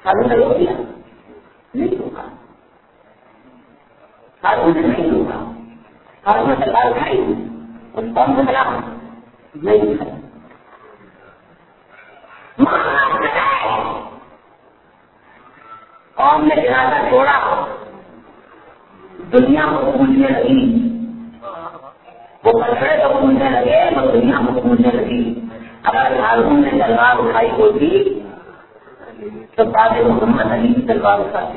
ہارون نے روک دیا نہیں روکا ہارون نے نہیں روکا ہارون نے تلوار اٹھائی اس قوم سے ملا نہیں اٹھائی قوم نے جنازہ چھوڑا دنیا کو پوجنے لگی وہ پتھرے کو پوجنے لگے وہ دنیا کو پوجنے لگی اگر ہارون نے تلوار اٹھائی ہوتی تو بعد محمد علی کی تلوار اٹھاتے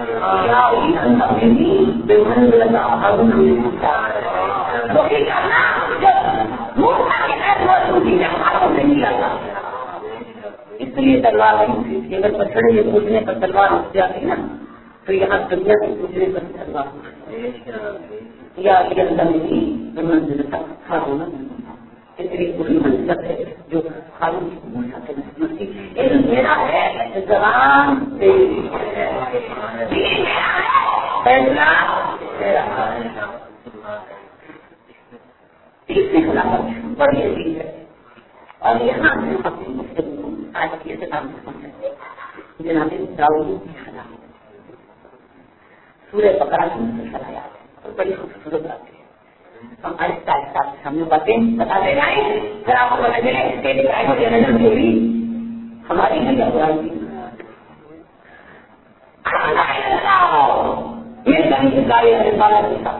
اس لیے تلوار اگر پتھرے یہ پوجنے پر تلوار اٹھ جاتی نا تو یہاں دنیا کو پوجنے پر تلوار یا منزل تک ہونا اتنی بری منصب ہے جو ہارون کی بول جاتے میرا ہے زبان فیصلہ تیسری خلافت بڑی عزیز ہے اور یہاں سے اپنی گفتگو آج کی اختتام سے پہنچے جناب داؤد کی خلافت سورہ بقرہ کی مسلسل آیات ہے اور بڑی خوبصورت بات ہے ہم آہستہ آہستہ ہم نے باتیں بتا دے رہے ہیں پھر آپ کو لگے جنرل تھیوری ہماری بھی قرآن کی یہ کہیں سے گاڑی بارہ کے ساتھ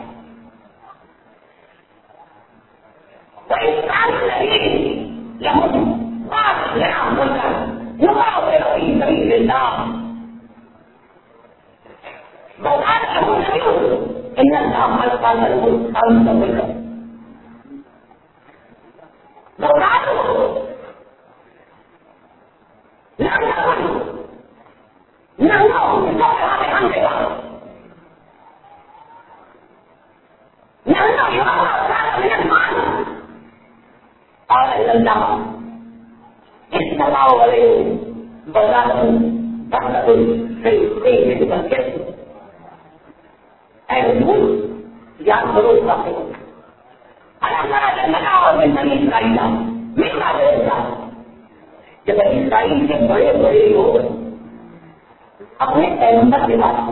جب اسرائیل کے بڑے بڑے لوگ اپنے پیغمبر کے بعد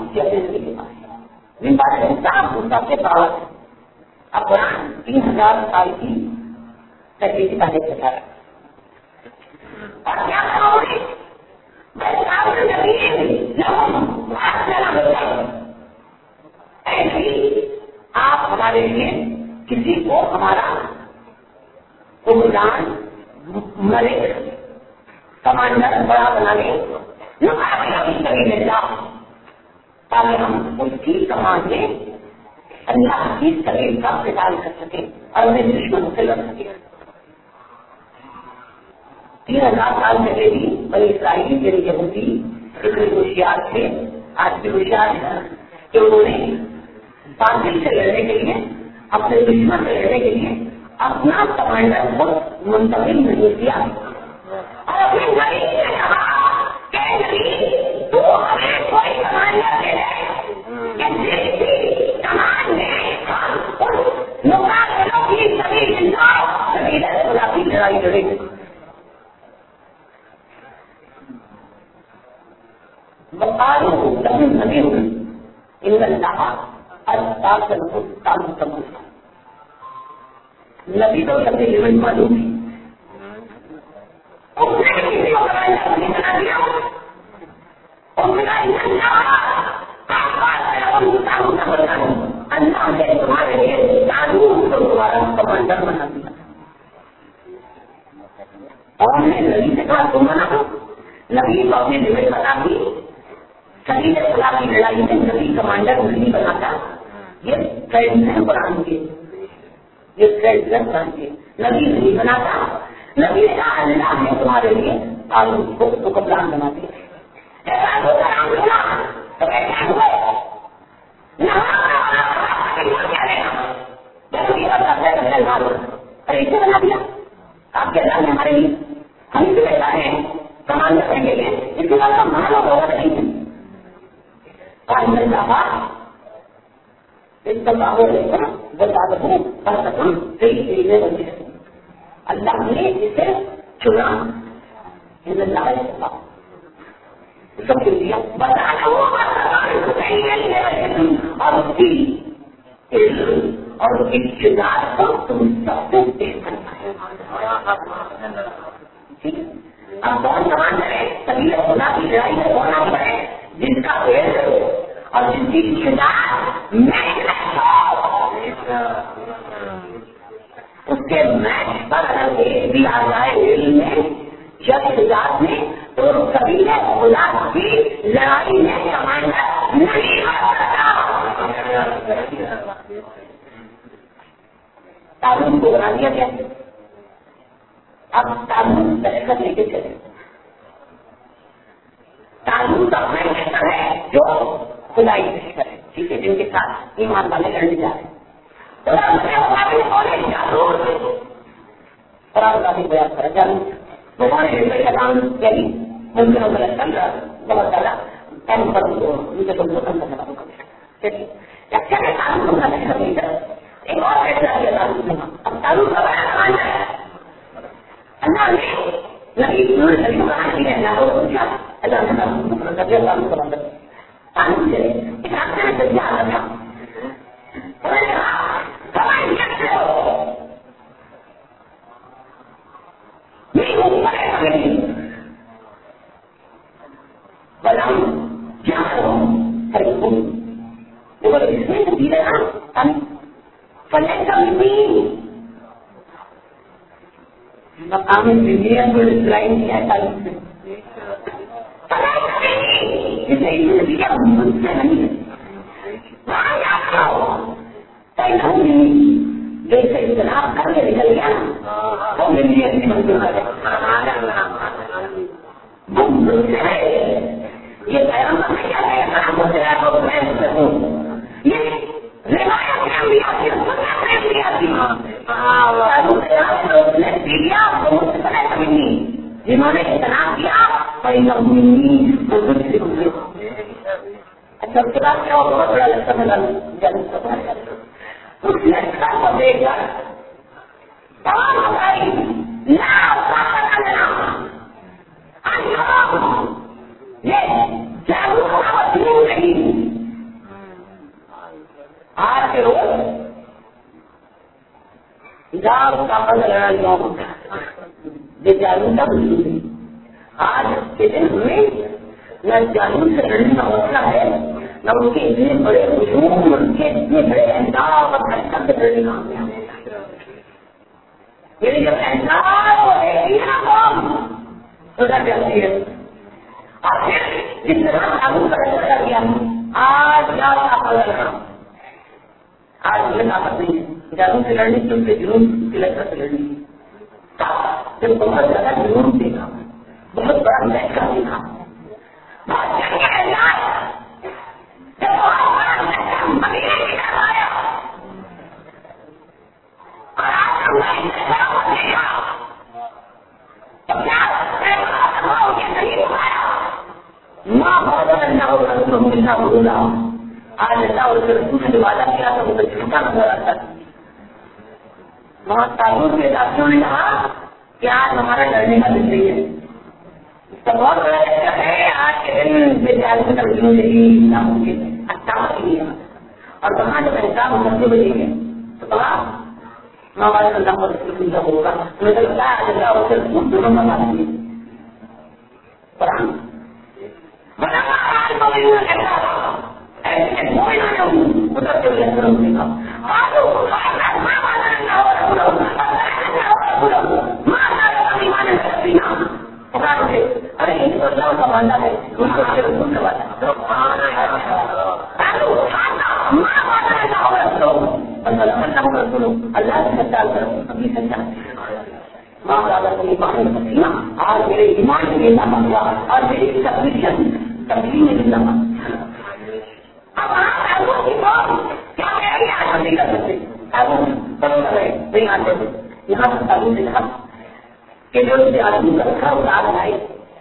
کے بعد اب قرآن تین ہزار سال کی تحقیقی تاریخ بتا رہا اور کیا کرو گے آپ ہمارے لیے کسی کو ہمارا حکمران ملک کمانڈر بڑا بنا لیں تاکہ ہم اس کی کمان میں اللہ کی سبیل کا قتال کر سکیں اور انہیں دشمنوں سے لڑ سکیں. تین ہزار سال پہلے بھی بنی اسرائیل کے یہودی اتنے ہوشیار تھے آج بھی ہوشیار ہے کہ انہوں نے باطل سے لڑنے کے لیے اپنے دشمن سے لڑنے کے لیے اپنا کمانڈر کو منتقل نہیں کیا اور اپنے غریب سے کہا کہ تو ہمیں کوئی کمانڈر دے رہے لڑائی لڑے گی. نبی تو سبھی لیول معلوم ہے اللہ نے تمہارے لیے قانون کو دوبارہ کمانڈر بنا دیا اور میں نبی سے کہا تم بنا دو. نبی کو اپنے لیول بتا دی سبھی نے خدا کی لڑائی میں نبی کمانڈر نہیں بناتا. یہ ٹرینڈ ہے قرآن کے یہ ٹرینڈ ہے قرآن کے نبی نہیں بناتا. نبی نے کہا اللہ نے تمہارے لیے قانون کو حکمران بنا دیا. ایسے بنا دیا آپ کے اللہ نے ہمارے لیے ہم بھی بیٹھا ہے کمان کرنے کے لیے اس کے بعد کا مانا ہوگا نہیں ہے. اللہ نے اسے چنا سب کے لیے بتانا وہ اور اس کی اور اس کی کردار کو تم سب کو دیکھ کرنا ہے. اب بہت سوال ہے سبھی خدا کی لڑائی میں ہونا پڑے جن کا پیڑ اور جن کی کردار میں اس کے میچ پر اگر ایک بھی آ جائے دل میں جب ذات میں تو کبھی خدا کی لڑائی میں کمانا نہیں آ سکتا. تعلیم کو بنا دیا گیا. اب تعلیم برکت لے کے چلے. تعلیم کا فیصلہ ہے جو خدائی فیصلہ ہے ٹھیک ہے جن کے ساتھ ایمان والے لڑنے جا رہے ہیں. قرآن کا بھی بیان کرا جانوں بہت کام یعنی ممکن ہو گیا چل رہا بہت زیادہ ٹائم پر مجھے تو ختم کرنا ہوگا. اچھا ہے تعلق کا فیصلہ نہیں کرا. ایک اور فیصلہ کیا تعلق کا. اب تعلق کا بیان ہے اللہ نے نبی اللہ تعلق سے ایک آخر سے یاد رکھا مقام انجینئر کو ڈیزائن کیا تعلق سے جیسے اجتناب کر کے نکل گیا وہ میری اپنی منظور ہے. یہ پیغمبر کیا ہے یہ روایت انبیاء کی جنہوں نے اجتناب کیا اچھا اس کے بعد کیا ہوگا بڑا لگتا ہے اس لڑکا کو دیکھ کر تمام بھائی یہ جاگروک نہیں آج کے روز جاگ کا بدل یہ جاگروکتا بزرگ ہے. آج کے دن میں نہ جاگروک سے لڑنے کا حوصلہ ہے نہ ان کے اتنے بڑے حجوم ان کے اتنے بڑے احساس اور حرکت سے لڑنے کا میری جب احساس تو ڈر جاتی ہے. اور پھر جس طرح جاگروک کا رشتہ کیا آج جاگ کا بدل رہا آج مجھے طاقت نہیں ہے جاگروک سے لڑنے کی ان کے جنون کی لذت سے لڑنے کی جب بہت زیادہ جنون دیکھا بہت بڑا محکمہ دیکھا آج اللہ اور رسول نے وعدہ کیا تھا وہ جھوٹا نظر آتا تھا. بہت تعلق کے ساتھیوں نے کہا کہ آج ہمارا لڑنے کا دن نہیں ہے. اس کا بہت بڑا ہے آج کے دن ودیالیہ کا دن نہیں اچھا نہیں ہے. اور کہاں جب احساس کرتے ہوئے ہے تو کہا ہمارے اللہ اور رسول کا ہوگا مجھے لگتا ہے آج اللہ اور رسول دونوں میں بات نہیں قرآن آج میرے ایمان میں ملنا ہوا اور میری تبدیلیاں تبدیلی میں ملنا ہوا. اب آپ کیا نہیں کر سکتے نہیں آتے تھے یہاں پر تعلیم نے کہا کہ جو آدمی کا رکھا وہ آج آئے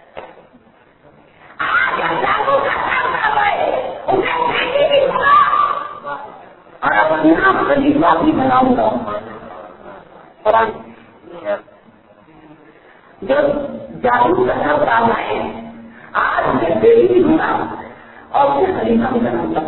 اور اب یہاں پر بھی بناؤں گا. قرآن جب جاگروک کا سب کام آئے آج میں دیری ہوں گا اور اسے خلیفہ بھی بناؤں گا.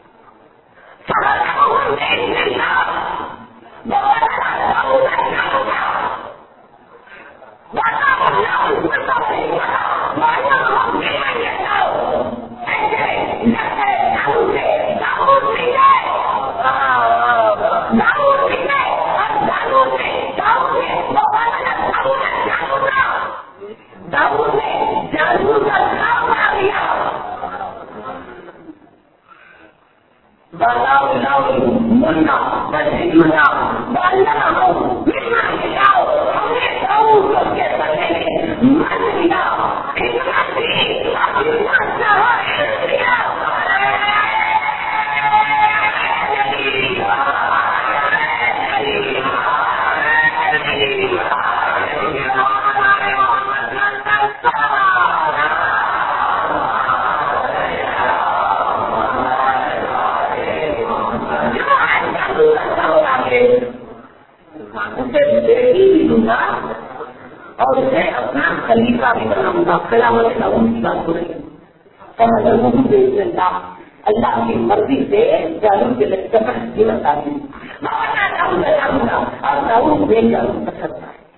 اور اسے اپنا خلیفہ بھی بناؤں گا. اللہ کی مرضی سے جانور کے لشکر پر جیون آتی اور داؤد بے جانور کر سکتا ہے.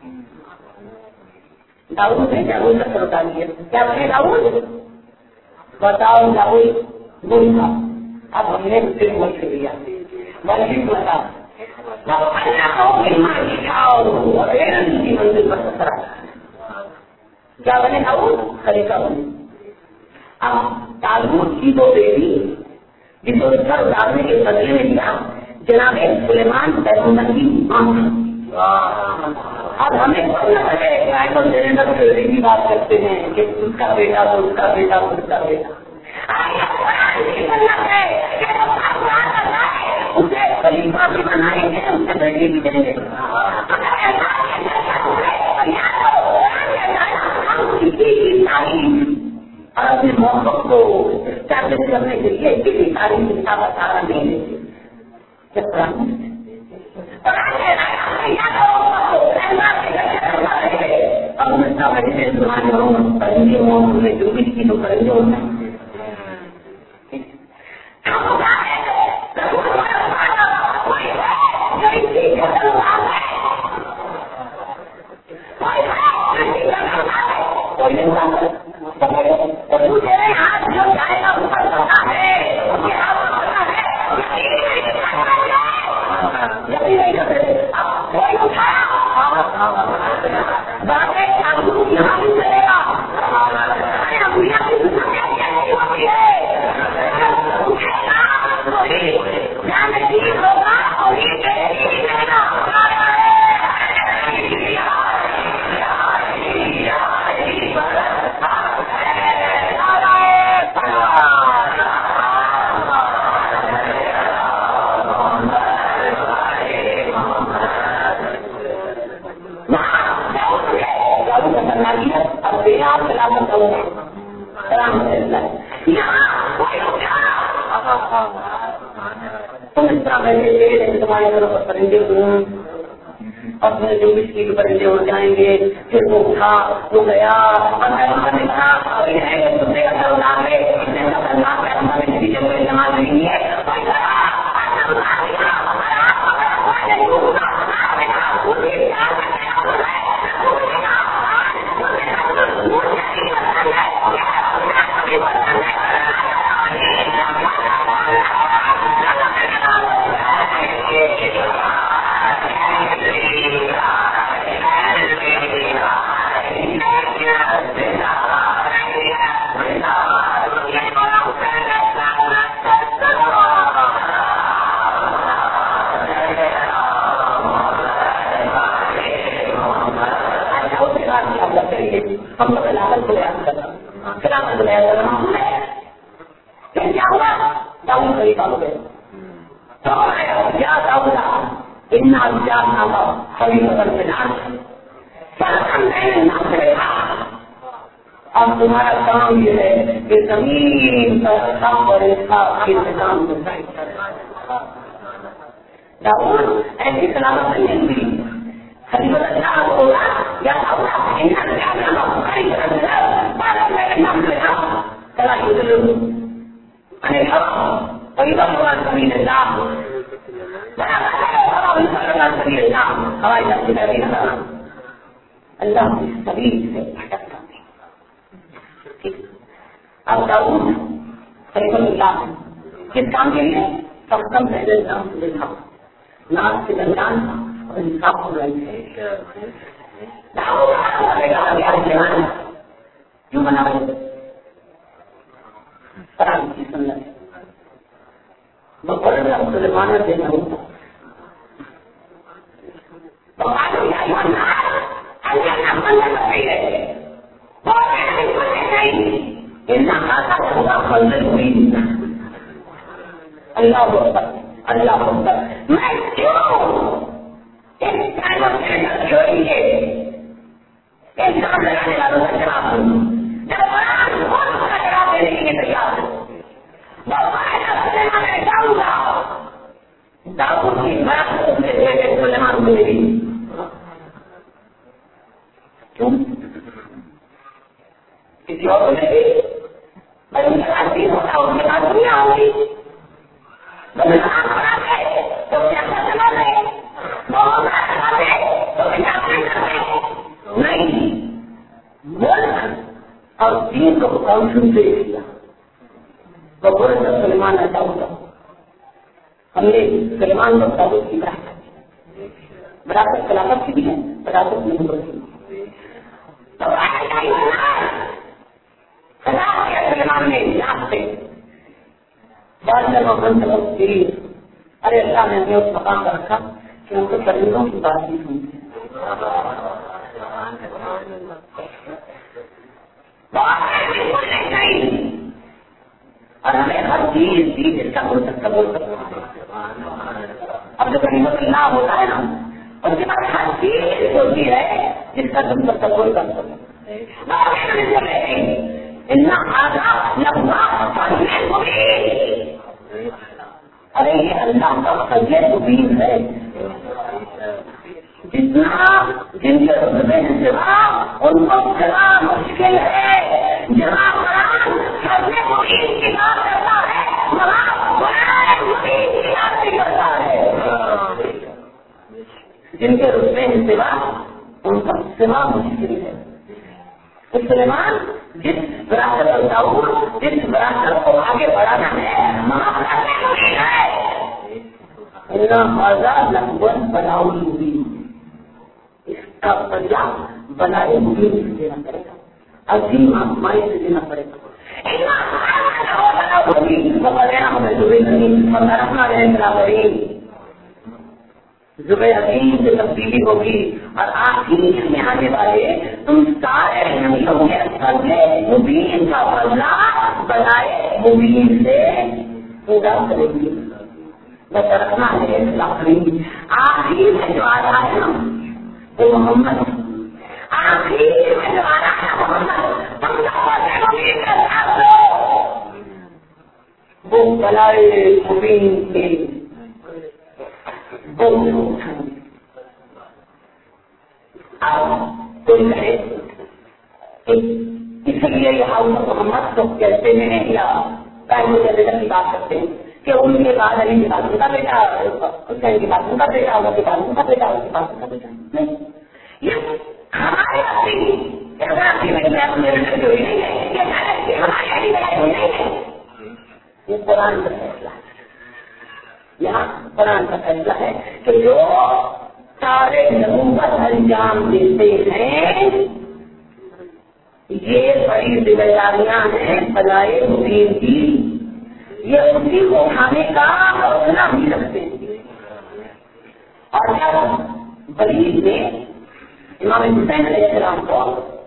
داؤد بے جانور کر سکتا ہے. کیا بنے داؤد؟ بتاؤ داؤد بول تھا. اب ہم نے اسے مل کے لیا مرضی بتاؤ کیا بنے داؤد؟ خلیفہ بنے. اب تالوت کی دو بیٹی جس کو سر ڈالنے کے بدلے میں دیا جناب سلیمان پیغمبر کی ماں. اب ہمیں کی بات کرتے ہیں کہ اس کا بیٹا تو اس کا بیٹا اس کا بیٹا اسے خلیفہ بھی بنائیں گے اسے بیٹے بھی دیں گے. اور اپنے موقع کو اسٹیبلش کرنے کے لیے کسی تعلیم کی سارا سارا نہیں لیتے. پرندے ہوں جو بھی کی تو پرندے ہونا اپنے جو مٹی کے پرندے اڑ جائیں گے. پھر وہ اٹھا وہ گیا نہیں ہے. ہم لوگ علاقہ کو یاد کرنا علاقہ کو یاد کرنا پھر کیا ہوا داؤد خلیفہ ہو گئے. کیا داؤد اتنا وچار نہ ہوا خلیفہ بن گئے. اب تمہارا کام یہ ہے کہ زمین پر کام اور انتظام داؤد ایسی سلامت نہیں ہوئی. خلیفۃ اللہ ہوگا یا اللہ ان کا کیا نام خیر اللہ بارہ میں نام لگا تلا یہ انے حرام طيب الله سبيل الله ولا حرام الله سبيل الله هواي سبيل الله الله السبيل سے بھٹکتا نہیں. اب داؤد خلیفۃ اللہ کس کام کے لیے سب کم پہلے نام لکھا نام کے درمیان انصاف ہو رہی ہے. کیوں بنا رہے قرآن کی سنت بقرر مسلمان دینا ہوتا اللہ اللہ میں کیوں اس ٹائم چھوڑیے ایک کام لگانے والوں کا جواب دوں جواب دینے کے لیے تیار ہوں میں جاؤں گا داؤد کی بات میں سلیمان کو میری کیوں کسی اور نے میں ان کے ساتھ بھی ہوتا ان کے ساتھ نہیں آؤں گی میں کام کرا ہے تو کیا کرنا ہے بہت کرنا ہے تو کیا کرنا ہے نہیں بول اور دین کو کانفیوز دے دیا بقول سلیمان ایسا ہوتا ہم نے سلیمان کو داؤد کی وراثت وراثت خلافت کی بھی ہے وراثت نبوت کی تو سلیمان نے یاد سے بعد میں محمد کی ارے اللہ نے ہمیں اس مقام پر رکھا کہ ان کو پرندوں کی بات نہیں سنتی اور ہمیں ہر چیز چیز اس کا بول سکتا بول سکتا اب جو کہیں نہ ہوتا ہے نا اس کے بعد ہر چیز ہوتی ہے جس کا تم سب تصور کر سکتے ارے یہ اللہ کا سید مبین ہے جتنا جن کے رتبے جواب ان کو جواب مشکل ہے جواب سید مبین کی بات کرتا ہے جواب مبین کی بات نہیں کرتا ہے جن کے رتبے جواب ان کا سوا مشکل ہے. سلیمان جس وراثت داؤد جس وراثت کو آگے بڑھانا ہے آزاد لفظ بناؤ مبین اس کا بدلا بنائے مبین سے دینا پڑے گا عظیم آسمائی سے دینا پڑے گا. زبیر حکیم سے تبدیلی ہوگی اور آخر میں آنے والے تم سارے مبین کا بدلا بنائے مبین سے پورا کریں گے. بس رکھنا ہے آخر میں جو آ رہا ہے وہ محمد آخر میں جو آ رہا ہے محمد وہ بلائے مبین کے اس لیے یہ محمد کو کہتے ہیں یا پہلے کی بات کرتے ہیں کہ ان کے بعد علی کے بعد ان کا بیٹا اس کے بعد ان کا بیٹا ہوگا کے بعد ان کا بیٹا اس کے بعد ان کا بیٹا نہیں یہ ہمارے یہ قرآن کا فیصلہ ہے. یہاں قرآن کا فیصلہ ہے کہ جو سارے نبوت انجام دیتے ہیں یہ بڑی ذمہ داریاں ہیں بلائے مبین کی یہ اسی کو کھانے کا حوصلہ بھی رکھتے ہیں. اور جب بریز نے امام حسین علیہ السلام کو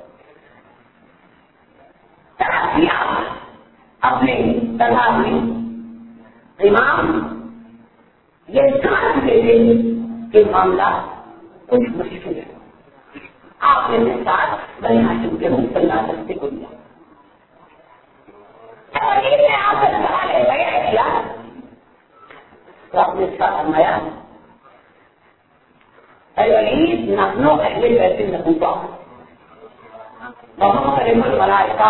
طرح کیا اپنے طرح میں امام یہ جانتے تھے کہ معاملہ کچھ مشکل ہے. آپ نے میرے ساتھ بنی ہاشم کے مصطفیٰ رستے کو دیا تو آپ نے ساتھ فرمایا نحنو اہل بیت النبوہ وہاں کریم الملائکہ،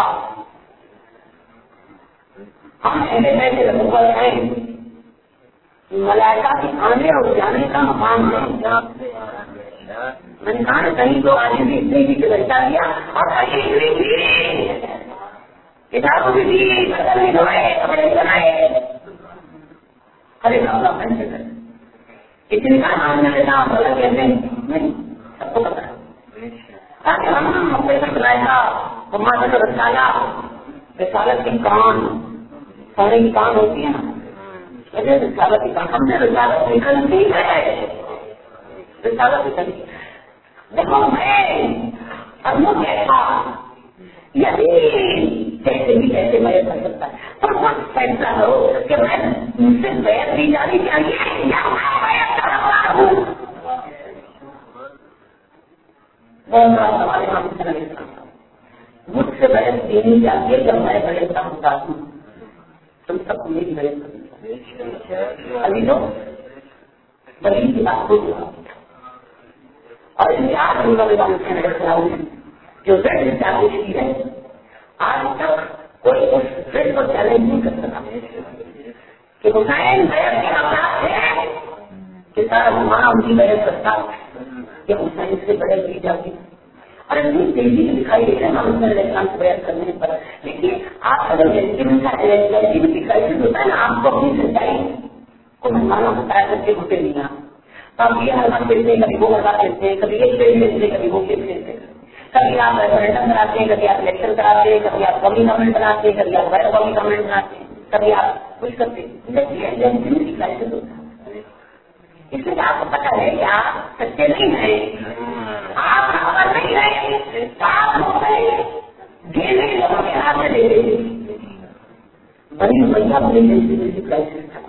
ہم اہل بیت النبوہ ہیں. ملائکہ کی آنے اور جانے کا مقام ہے. میں نے کہا کہیں تو آنے بھی اتنے کی لگتا دیا اور کہیں بھی کتابوں بھی دی بدلے دھوئے کپڑے بنائے. ارے بابا بن سے کر اتنی کا نام نہ لینا بولا کہتے نہیں سب کو پتا تاکہ ہم اپنے سے ملائکہ ہمارے سے رسالہ رسالت کی کام سارے کی کام ہوتی ہے نا. رسالت کی کام ہم نے رسالت نکلتی ہے. رسالت نکلتی دیکھو میں اب کہتا یقین کیسے بھی کیسے میں کر سکتا ہے پر وقت فیصلہ ہو کہ میں مجھ سے بیعت دی جانی چاہیے یا میں بیعت کر رہا ہوں. ہمارے ہم مجھ سے بیعت دینی چاہیے جب میں بیعت کا محتاج ہوں. تم سب کو میری بیعت کرنی ابھی تو بڑی کی بات ہو اور ان کے آٹھ انہوں نے جو زیادہ چالیس کی ہے آج تک کوئی اس فیل کو چیلنج نہیں کر سکا کہ حسین بیعت کے حالات ہے کہ سارا ہمارا ان کی بیعت کرتا کہ حسین سے بیعت کی جاتی اور اتنی تیزی سے دکھائی دے رہے ہیں حسین علیہ السلام سے بیعت کرنے پر. لیکن آپ اگر ایلیجیبلٹی کرائسس ہوتا ہے نا آپ کو اپنی سچائی کو مہمانوں بتایا کرتے ہوتے نہیں آپ اب یہ ہر پھیلتے کبھی وہ ہزار پھیلتے ہیں کبھی ایک پیڑ پھیلتے کبھی وہ پیڑ پھیلتے کبھی آپ ریفرنڈم کراتے ہیں کبھی آپ الیکشن کراتے ہیں کبھی آپ قومی گورنمنٹ بناتے ہیں کبھی آپ غیر قومی گورنمنٹ بناتے ہیں کبھی آپ کچھ کرتے ہیں. کرائسس ہوتا ہے اس لیے آپ کو پتا ہے کہ آپ سچے نہیں ہیں آپ خبر نہیں رہے آپ گیلے لوگوں کے ہاتھ میں لے رہے بڑی بڑھیا بڑی کرائسس تھا.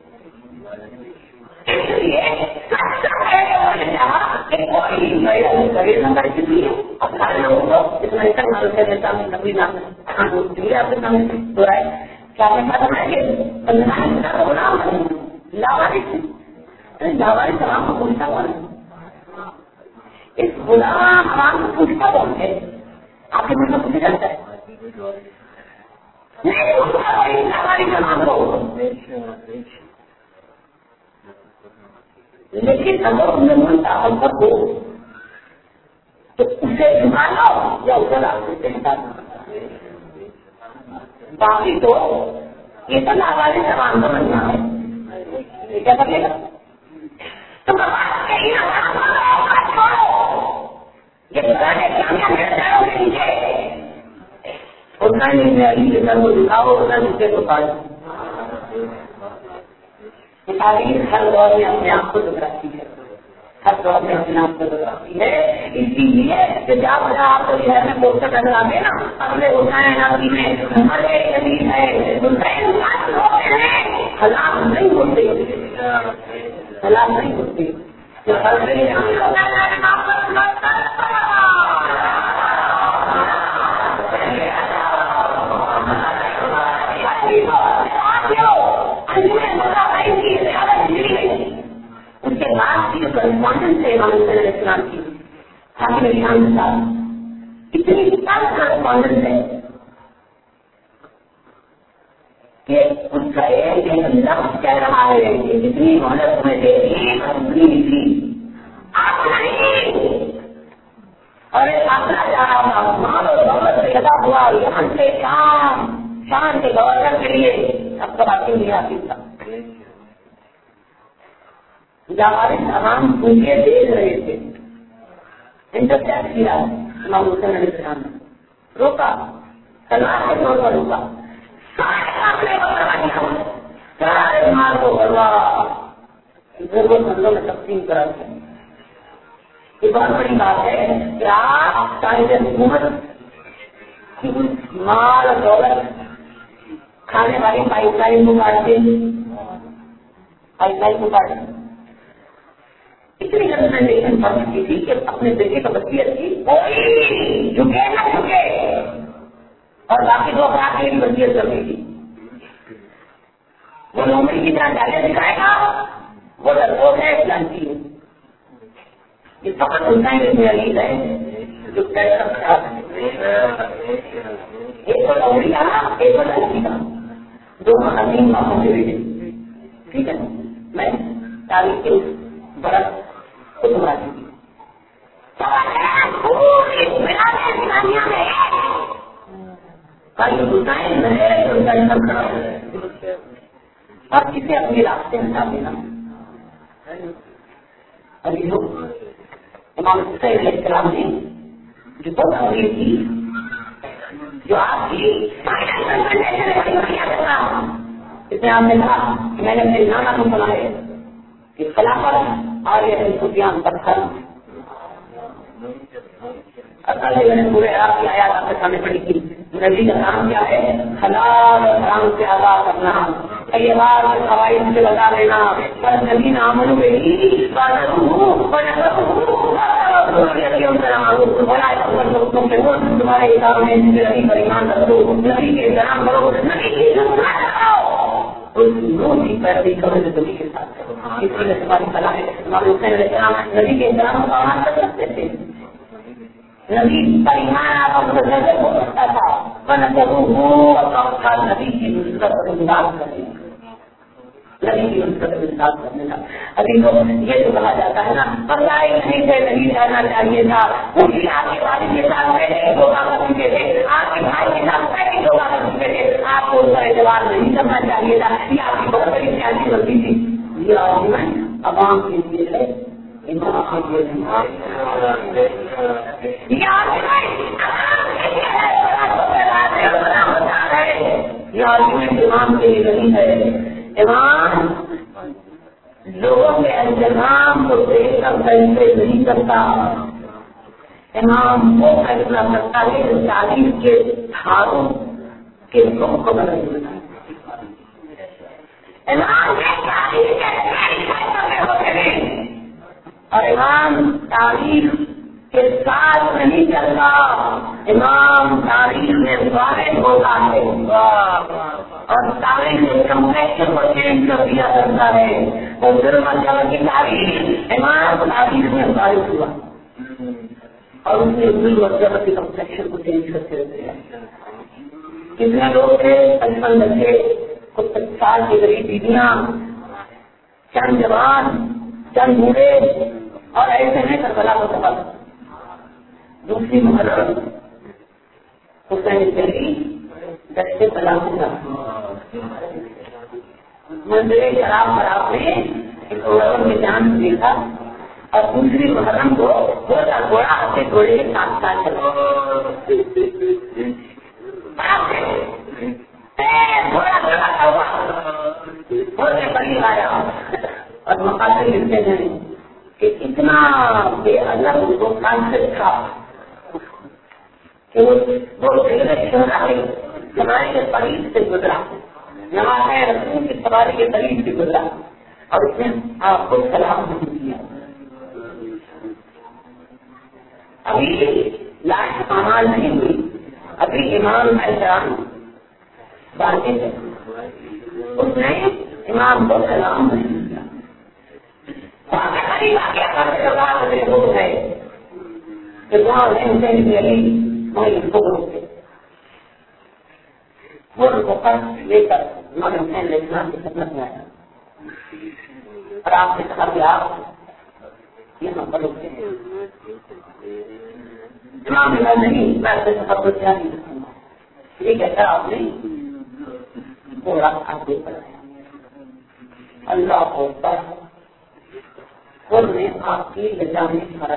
اس غلام عوام کو پوچھتا کون ہے آپ کے مطلب پوچھا جاتا ہے لیکن اگر ان میں ملتا حلقت ہو تو اسے جمانا یا اسے لانا باقی تو یہ تو ناواز زبان کا بننا ہے کیا کرے گا تم اتنا نہیں وہ دکھاؤ اتنا دوسرے کو پاڑ تاریخ ہر دور میں اپنے آپ کو دکھاتی ہے ہر دور میں اپنے آپ کو دکھاتی ہے. اسی لیے کہ جب آپ کو شہر میں پوسٹر نظر آتے نا اپنے حسین علی میں ہمارے شریف ہے حالات نہیں ہوتے حالات نہیں ہوتے اس کے بعد کی کرسپونڈنس ہے امام حسین علیہ السلام کی حاکم شان صاحب اتنی کتاب کرسپونڈنس ہے کہ اس کا ایک لفظ کہہ رہا ہے کہ جتنی مہلت میں دے دی اتنی تھی آپ نہیں اور ایک آسرا جا رہا تھا مال اور دولت سے لگا ہوا یہاں سے شام شان کے گورنر کے لیے اب تک آتی نہیں آتی تھا ہمارے تمام پوچھے دیکھ رہے تھے انٹرسیپٹ کیا امام حسین علیہ السلام نے روکا تلوار کے طور پر روکا سارے مال کو بھروا ضرورت مندوں میں تقسیم کرا دیا. یہ بہت بڑی بات ہے کہ آپ صاحب حکومت کی مال اور دولت کھانے والی پائپ لائن کو کاٹتے پائپ لائن کو کاٹتے اتنی ریکمنڈیشن پڑتی تھی کہ اپنے بیٹے کا وصیت کی کوئی جھکے نہ جھکے اور باقی دو افراد کی وصیت کرنی تھی. وہ لومڑی کی طرح ڈالے دکھائے گا وہ لڑکوں سے جانتی ہے یہ فقط حسین ابن علی ہے جو کیسا خراب ہے. ایک تو اولیاء ایک تو لڑکیاں دونوں عظیم ماحول سے بھی. ٹھیک ہے میں تاریخ کے بڑا خود مراتی ہوں. اور کسی اپنے راستے میں نہ دینا. ابھی لوگ امام حسین علیہ السلام نے جو بہت امیر تھی جو آپ کی اس نے آپ نے کہا کہ میں نے میرے نانا کو سنا ہے کہ خلافت اور یہ سفیان پتھر میں نے پورے عراق کی آیات آپ کے سامنے پڑھی تھی. نبی کا کام کیا ہے؟ حلال اور حرام سے آزاد کرنا, طیبات اور قواعد سے لگا لینا. پر نبی نامن میں ہی تمہارے حساب میں نبی پر ایمان رکھو, نبی کے احترام کرو, نبی کی روزی پیروی کرو جو نبی کے ساتھ کرو. اس لیے تمہاری صلاح ہے نبی کے احترام کا آمان کر سکتے تھے. نبی پر ایمان آپ کو نظر ہو سکتا تھا نبی کی نصرت پر انداز کرنے نبی کی نصرت پر انداز کرنے کا. ابھی لوگ یہ جو کہا جاتا ہے نا پتہ ہی نہیں سے نہیں رہنا چاہیے تھا. آپ کے والد کے ساتھ پہلے یوگا کر چکے تھے, آپ کے بھائی کے ساتھ پہلے یوگا کر چکے تھے. آپ کو اس کا اعتبار نہیں کرنا چاہیے تھا. یہ آپ کی بہت بڑی سیاسی غلطی تھی. یہ عوام کے لیے ہے امام کے لیے نہیں ہے. امام لوگوں کے انتظام کو دیکھ کر فیصلے نہیں کرتا. امام وہ فیصلہ کرتا ہے جو تعلیم کے دھاروں کے لوگوں کو بدل دیتا ہے. امام اور امام تاریخ کے ساتھ نہیں چلتا. امام تاریخ میں واحد ہوتا ہے اور تاریخ کمپیکشن کو چینج کر دیا کرتا ہے. اور ظلم کی تاریخ امام تاریخ میں واحد ہوا اور اس نے ظلم کی کمپیکشن کو چینج کرتے رہتے ہیں. کتنے لوگ تھے پچپن بچے, کچھ سال کی غریب بیویاں, چند جوان, چند بوڑھے, اور ایسے میں کربلا کو سفر. دوسری محرم حسین چلی دستے پلا منظر شراب خراب میں ایک عورت میں جان دیکھا اور دوسری محرم کو گوڑا گوڑا اپنے گھوڑے کے ساتھ ساتھ چلا گھوڑا گھوڑا ہوا گھوڑے پلی آیا اور مقاصد لکھتے ہیں کہ اتنا بے ادب وہ کانسیپٹ تھا کہ وہ سواری کے قریب سے گزرا, نماز رسول کی سواری کے قریب سے گزرا اور اس نے آپ کو سلام نہیں کیا. ابھی لاش کمال نہیں ہوئی, ابھی امام احترام باقی ہے, اس نے امام کو سلام نہیں کیا. لے کر خدمت میں آیا اور آپ نے کہا کہ آپ یہ نمبر ہوتے ہیں نہیں میں سفر کو کیا نہیں رکھوں گا. یہ کہتا آپ نے وہ رات آپ دے پڑھایا اللہ کو نے آپ کی نظام فرق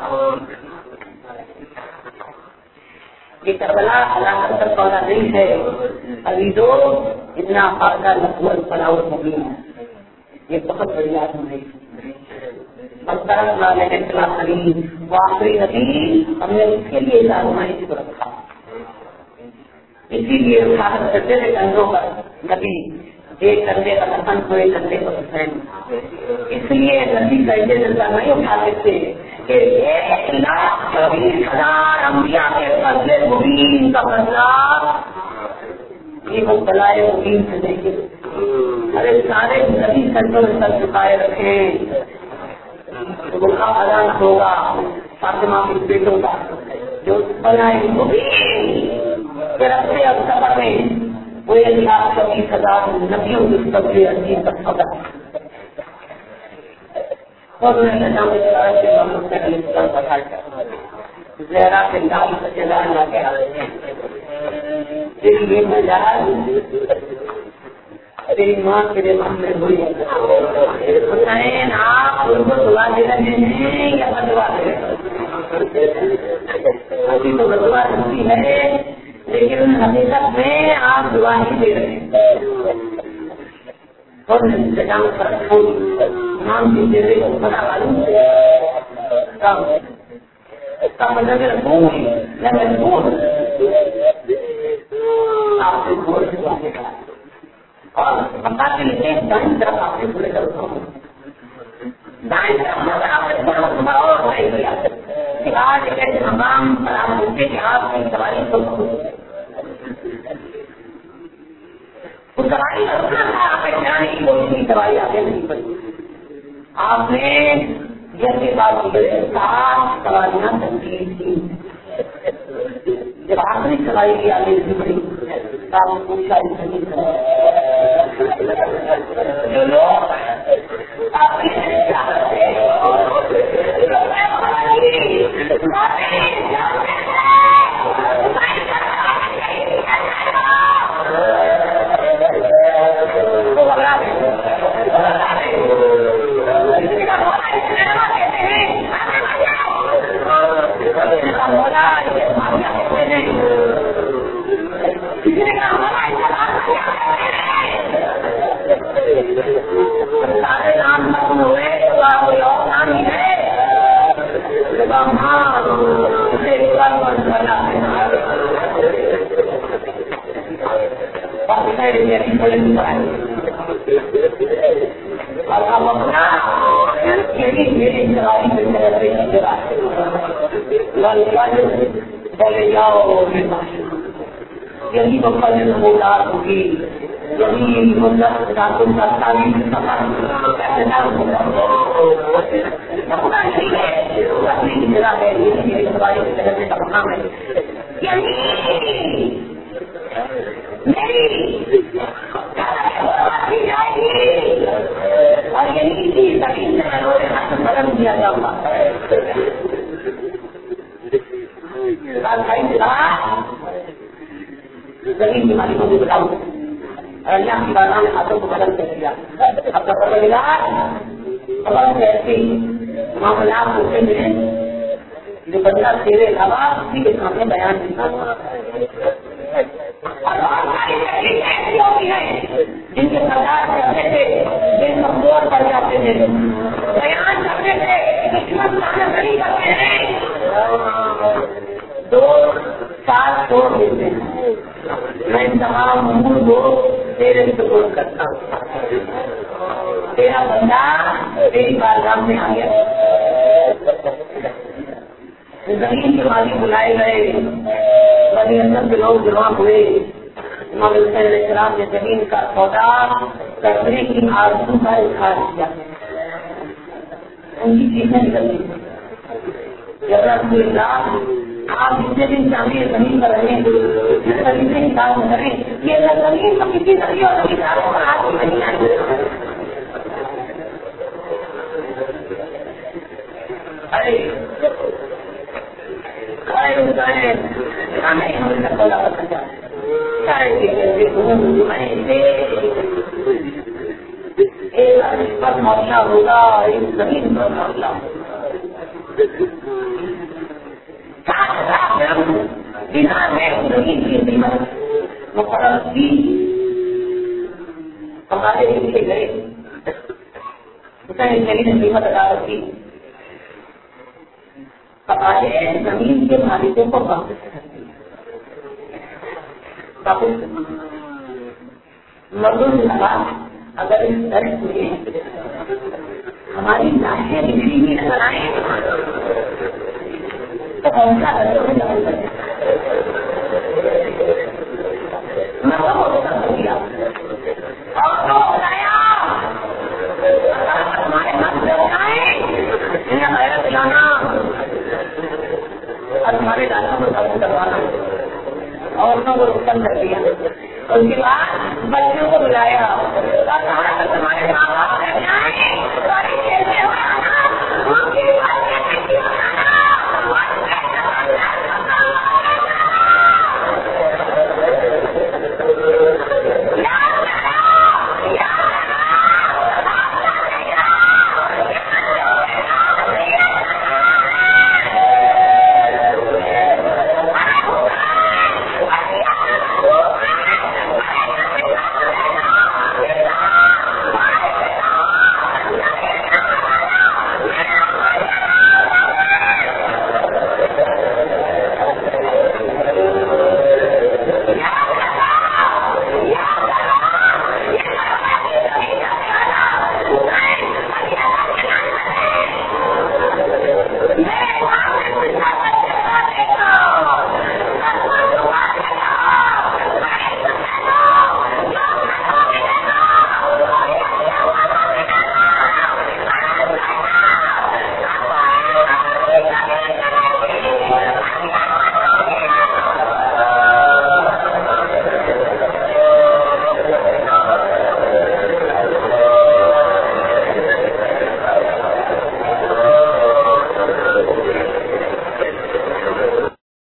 یہ کربلا علاقہ تک پودا نہیں ہے. ابھی جو اتنا فائدہ نقل پڑاؤ مبین ہے, یہ بہت بڑی بات ہے. وہ آخری نبی ہم نے اس کے لیے آزمائش کو رکھا, اسی لیے کرتے تھے کندھوں پر نبی ایک کندھے کا دفن ہوئے کندھے کو حسین. اس لیے نبی کا جلسہ نہیں اٹھاتے تھے کہ ایک لاکھ چوبیس ہزار انبیاء کے فضل مبین کا بدلہ یہ وہ بلائے مبین سے دیکھے. ارے سارے نبی سنتوں میں سر چکائے رکھے ان کا اذان ہوگا فاطمہ کے بیٹوں کا جو بنائے وہ بھی رکھتے اب سفر میں وہ اللہ کبھی سزا نبیوں کی سبزی عظیم تک پکڑ اور زہرا کے نام سے چلانا کیا اس لیے میں جا تیری ماں تیرے من میں ہوئی حسین آپ ان کو دعا دے رہے ہیں یا بدوا دے رہے ابھی تو بدوا ہوتی ہے لیکن حقیقت میں آپ دعا نہیں دے رہے ہیں اور انتظام پر نام بھی دے رہے ہیں بڑا معلوم اس کا مطلب ہے میں مجبور آپ سے بول دعا دے رہا اور بتا کے لیے دائیں طرف آپ سے بولے کرتا ہوں دائیں طرف آپ سے بڑا اور بھائی کیا کہ آج ایک ایسے مقام پر آپ ملتے کہ آپ کی سواری کو اس سواری کا اتنا تھا آپ جانے کی کوئی سواری آگے نہیں پڑی آپ نے جیسے بات کی سات سواریاں تنظیم کی جب آخری سواری کی آگے نہیں پڑی آپ پوچھا جو لوگ بولے جاؤ یہی تو پل مولا ہوگی یہی مطلب تعلیم کا تعلیم اور یہی چیز بدل دیا جاؤں گا زمین بیماری کو بھی بتاؤں اور اللہ کی بارہ نے ہاتھوں کو بدل کر دیا اب کا پتہ ملا بہت ایسے معاملات ہوتے ہیں جو بندہ تیرے علاوہ کسی کے سامنے بیان نہیں کرتا ایسی ہوتی ہے جن کے سردار کرتے تھے جن کمزور پڑ جاتے تھے بیان کرتے تھے دشمن نہیں کرتے ہیں دو سال چھوڑ دیتے ہیں میں تمام امور کو تیرے سپورٹ کرتا ہوں تیرا بندہ تیری بارگاہ میں آ گیا زمین کے مالک بلائے گئے بنی اندر کے لوگ جمع ہوئے امام حسین علیہ السلام نے زمین کا سودا کرنے کی آرزو کا اظہار کیا ان کی چیزیں نکلتی جب رسول اللہ آپ جتنے دن چاہیے زمین پر رہیں جس طریقے کی کام کریں یہ زمین تو کسی ذریعے اور کتابوں پر ہاتھ میں نہیں آئی ارے معاملہ ہوگا زمین پر معاملہ بنا میں زمین کی قیمت مقرر کی ہمارے لیے گئے زمین قیمت ادا کی ہمارے زمین کے مالکوں کو واپس واپس مردوں نے کہا اگر اس درد میں ہماری لاشیں بکھری ہوئی نظر آئیں تو کون سا ہمارے دیا. اس کے بعد بچوں کو بلایا